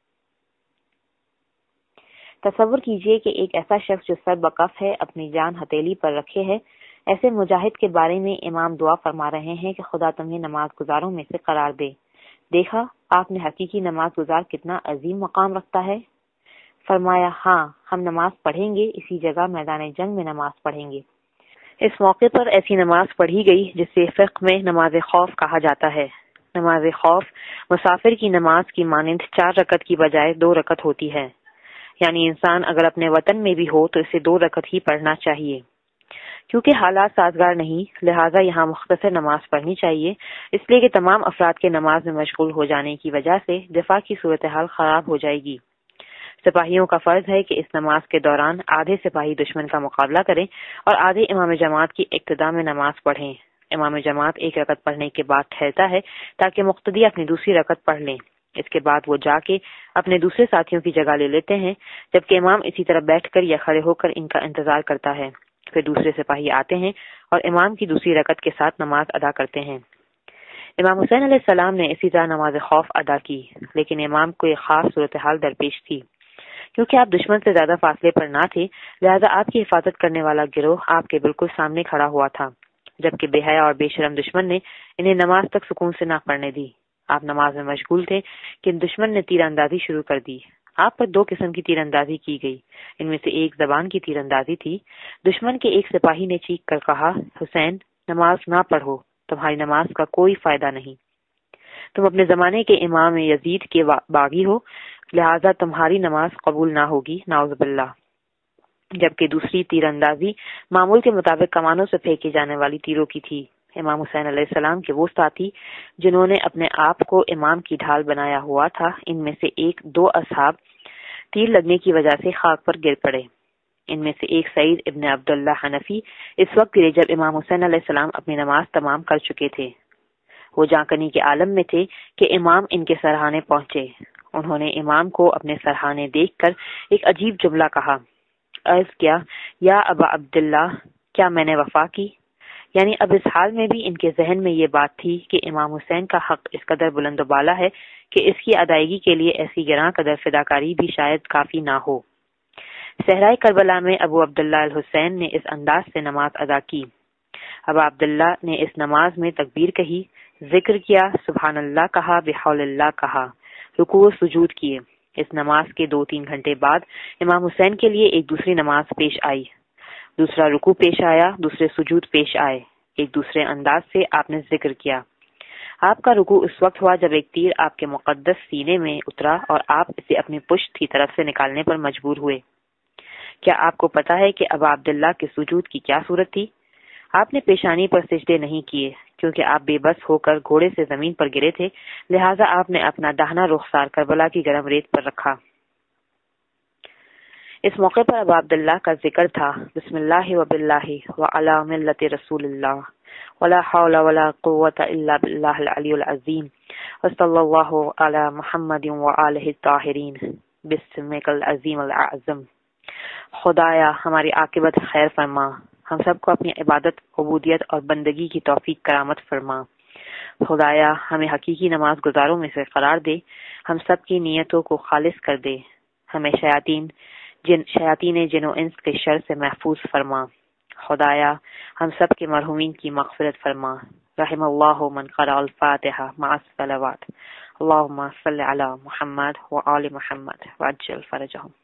تصور کیجئے کہ ایک ایسا شخص جو سر بکف ہے، اپنی جان ہتھیلی پر رکھے ہے، ایسے مجاہد کے بارے میں امام دعا فرما رہے ہیں کہ خدا تمہیں نماز گزاروں میں سے قرار دے۔ دیکھا آپ نے حقیقی نماز گزار کتنا عظیم مقام رکھتا ہے۔ فرمایا، ہاں ہم نماز پڑھیں گے، اسی جگہ میدان جنگ میں نماز پڑھیں گے۔ اس موقع پر ایسی نماز پڑھی گئی جسے فقہ میں نماز خوف کہا جاتا ہے۔ نماز خوف مسافر کی نماز کی مانند چار رکعت کی بجائے دو رکعت ہوتی ہے، یعنی انسان اگر اپنے وطن میں بھی ہو تو اسے دو رکعت ہی پڑھنا چاہیے۔ کیونکہ حالات سازگار نہیں، لہٰذا یہاں مختصر نماز پڑھنی چاہیے، اس لیے کہ تمام افراد کے نماز میں مشغول ہو جانے کی وجہ سے دفاع کی صورتحال خراب ہو جائے گی۔ سپاہیوں کا فرض ہے کہ اس نماز کے دوران آدھے سپاہی دشمن کا مقابلہ کریں اور آدھے امام جماعت کی اقتداء میں نماز پڑھیں۔ امام جماعت ایک رکعت پڑھنے کے بعد ٹھہرتا ہے تاکہ مقتدی اپنی دوسری رکعت پڑھ لیں۔ اس کے بعد وہ جا کے اپنے دوسرے ساتھیوں کی جگہ لے لیتے ہیں، جبکہ امام اسی طرح بیٹھ کر یا کھڑے ہو کر ان کا انتظار کرتا ہے۔ پھر دوسرے سپاہی آتے ہیں اور امام کی دوسری رکعت کے ساتھ نماز ادا کرتے ہیں۔ امام حسین علیہ السلام نے اسی طرح نماز خوف ادا کی، لیکن امام کو ایک خاص صورتحال درپیش تھی۔ کیونکہ آپ دشمن سے زیادہ فاصلے پر نہ تھے، لہذا آپ کی حفاظت کرنے والا گروہ آپ کے بالکل سامنے کھڑا ہوا تھا۔ جبکہ بے حیا اور بے شرم دشمن نے انہیں نماز تک سکون سے نہ پڑھنے دی۔ آپ نماز میں مشغول تھے کہ دشمن نے تیر اندازی شروع کر دی۔ آپ پر دو قسم کی تیر اندازی کی گئی، ان میں سے ایک زبان کی تیر اندازی تھی۔ دشمن کے ایک سپاہی نے چیخ کر کہا، حسین نماز نہ پڑھو، تمہاری نماز کا کوئی فائدہ نہیں، تم اپنے زمانے کے امام یزید کے باغی ہو، لہذا تمہاری نماز قبول نہ ہوگی، نعوذ باللہ۔ جبکہ دوسری تیر اندازی معمول کے مطابق کمانوں سے پھینکی جانے والی تیروں کی تھی۔ امام حسین علیہ السلام کے وہ ساتھی جنہوں نے اپنے آپ کو امام کی ڈھال بنایا ہوا تھا، ان میں سے ایک دو اصحاب تیر لگنے کی وجہ سے خاک پر گر پڑے۔ ان میں سے ایک سعید ابن عبداللہ حنفی اس وقت گرے جب امام حسین علیہ السلام اپنی نماز تمام کر چکے تھے۔ وہ جانکنی کے عالم میں تھے کہ امام ان کے سرہانے پہنچے۔ انہوں نے امام کو اپنے سرہانے دیکھ کر ایک عجیب جملہ کہا، عرض کیا، یا ابا عبداللہ، کیا میں نے وفا کی؟ یعنی اب اس حال میں بھی ان کے ذہن میں یہ بات تھی کہ امام حسین کا حق اس قدر بلند و بالا ہے کہ اس کی ادائیگی کے لیے ایسی گراں قدر فداکاری بھی شاید کافی نہ ہو۔ صحرائے کربلا میں ابو عبداللہ الحسین نے اس انداز سے نماز ادا کی۔ ابا عبداللہ نے اس نماز میں تکبیر کہی، ذکر کیا، سبحان اللہ کہا، بحول اللہ کہا، رکوع و سجود کیے۔ اس نماز کے دو تین گھنٹے بعد امام حسین کے لیے ایک دوسری نماز پیش آئی، دوسرا رکوع پیش آیا، دوسرے سجود پیش آئے۔ ایک دوسرے انداز سے آپ نے ذکر کیا۔ آپ کا رکوع اس وقت ہوا جب ایک تیر آپ کے مقدس سینے میں اترا اور آپ اسے اپنی پشت کی طرف سے نکالنے پر مجبور ہوئے۔ کیا آپ کو پتا ہے کہ ابا عبداللہ کے سجود کی کیا صورت تھی؟ آپ نے پیشانی پر سجدے نہیں کیے کیونکہ آپ بے بس ہو کر گھوڑے سے زمین پر گرے تھے، لہٰذا آپ نے اپنا داہنا رخسار کربلا کی گرم ریت پر رکھا۔ اس موقع پر ابا عبداللہ کا ذکر تھا، بسم اللہ و باللہ و علی ملت رسول اللہ ولا حول ولا قوة الا باللہ العلی العظیم وصلی اللہ علی محمد و آلہ الطاہرین بسمک العظیم العظم۔ خدایا ہماری عاقبت خیر فرما، ہم سب کو اپنی عبادت، عبودیت اور بندگی کی توفیق کرامت فرما۔ خدایا ہمیں حقیقی نماز گزاروں میں سے قرار دے، ہم سب کی نیتوں کو خالص کر دے، ہمیں شیاطین جن شیاطین جن و انس کے شر سے محفوظ فرما۔ خدایا ہم سب کے مرحومین کی مغفرت فرما۔ رحم اللہ من قرأ الفاتحہ مع الصلوات۔ اللہم صل علی محمد و آل محمد وعجل فرجہم۔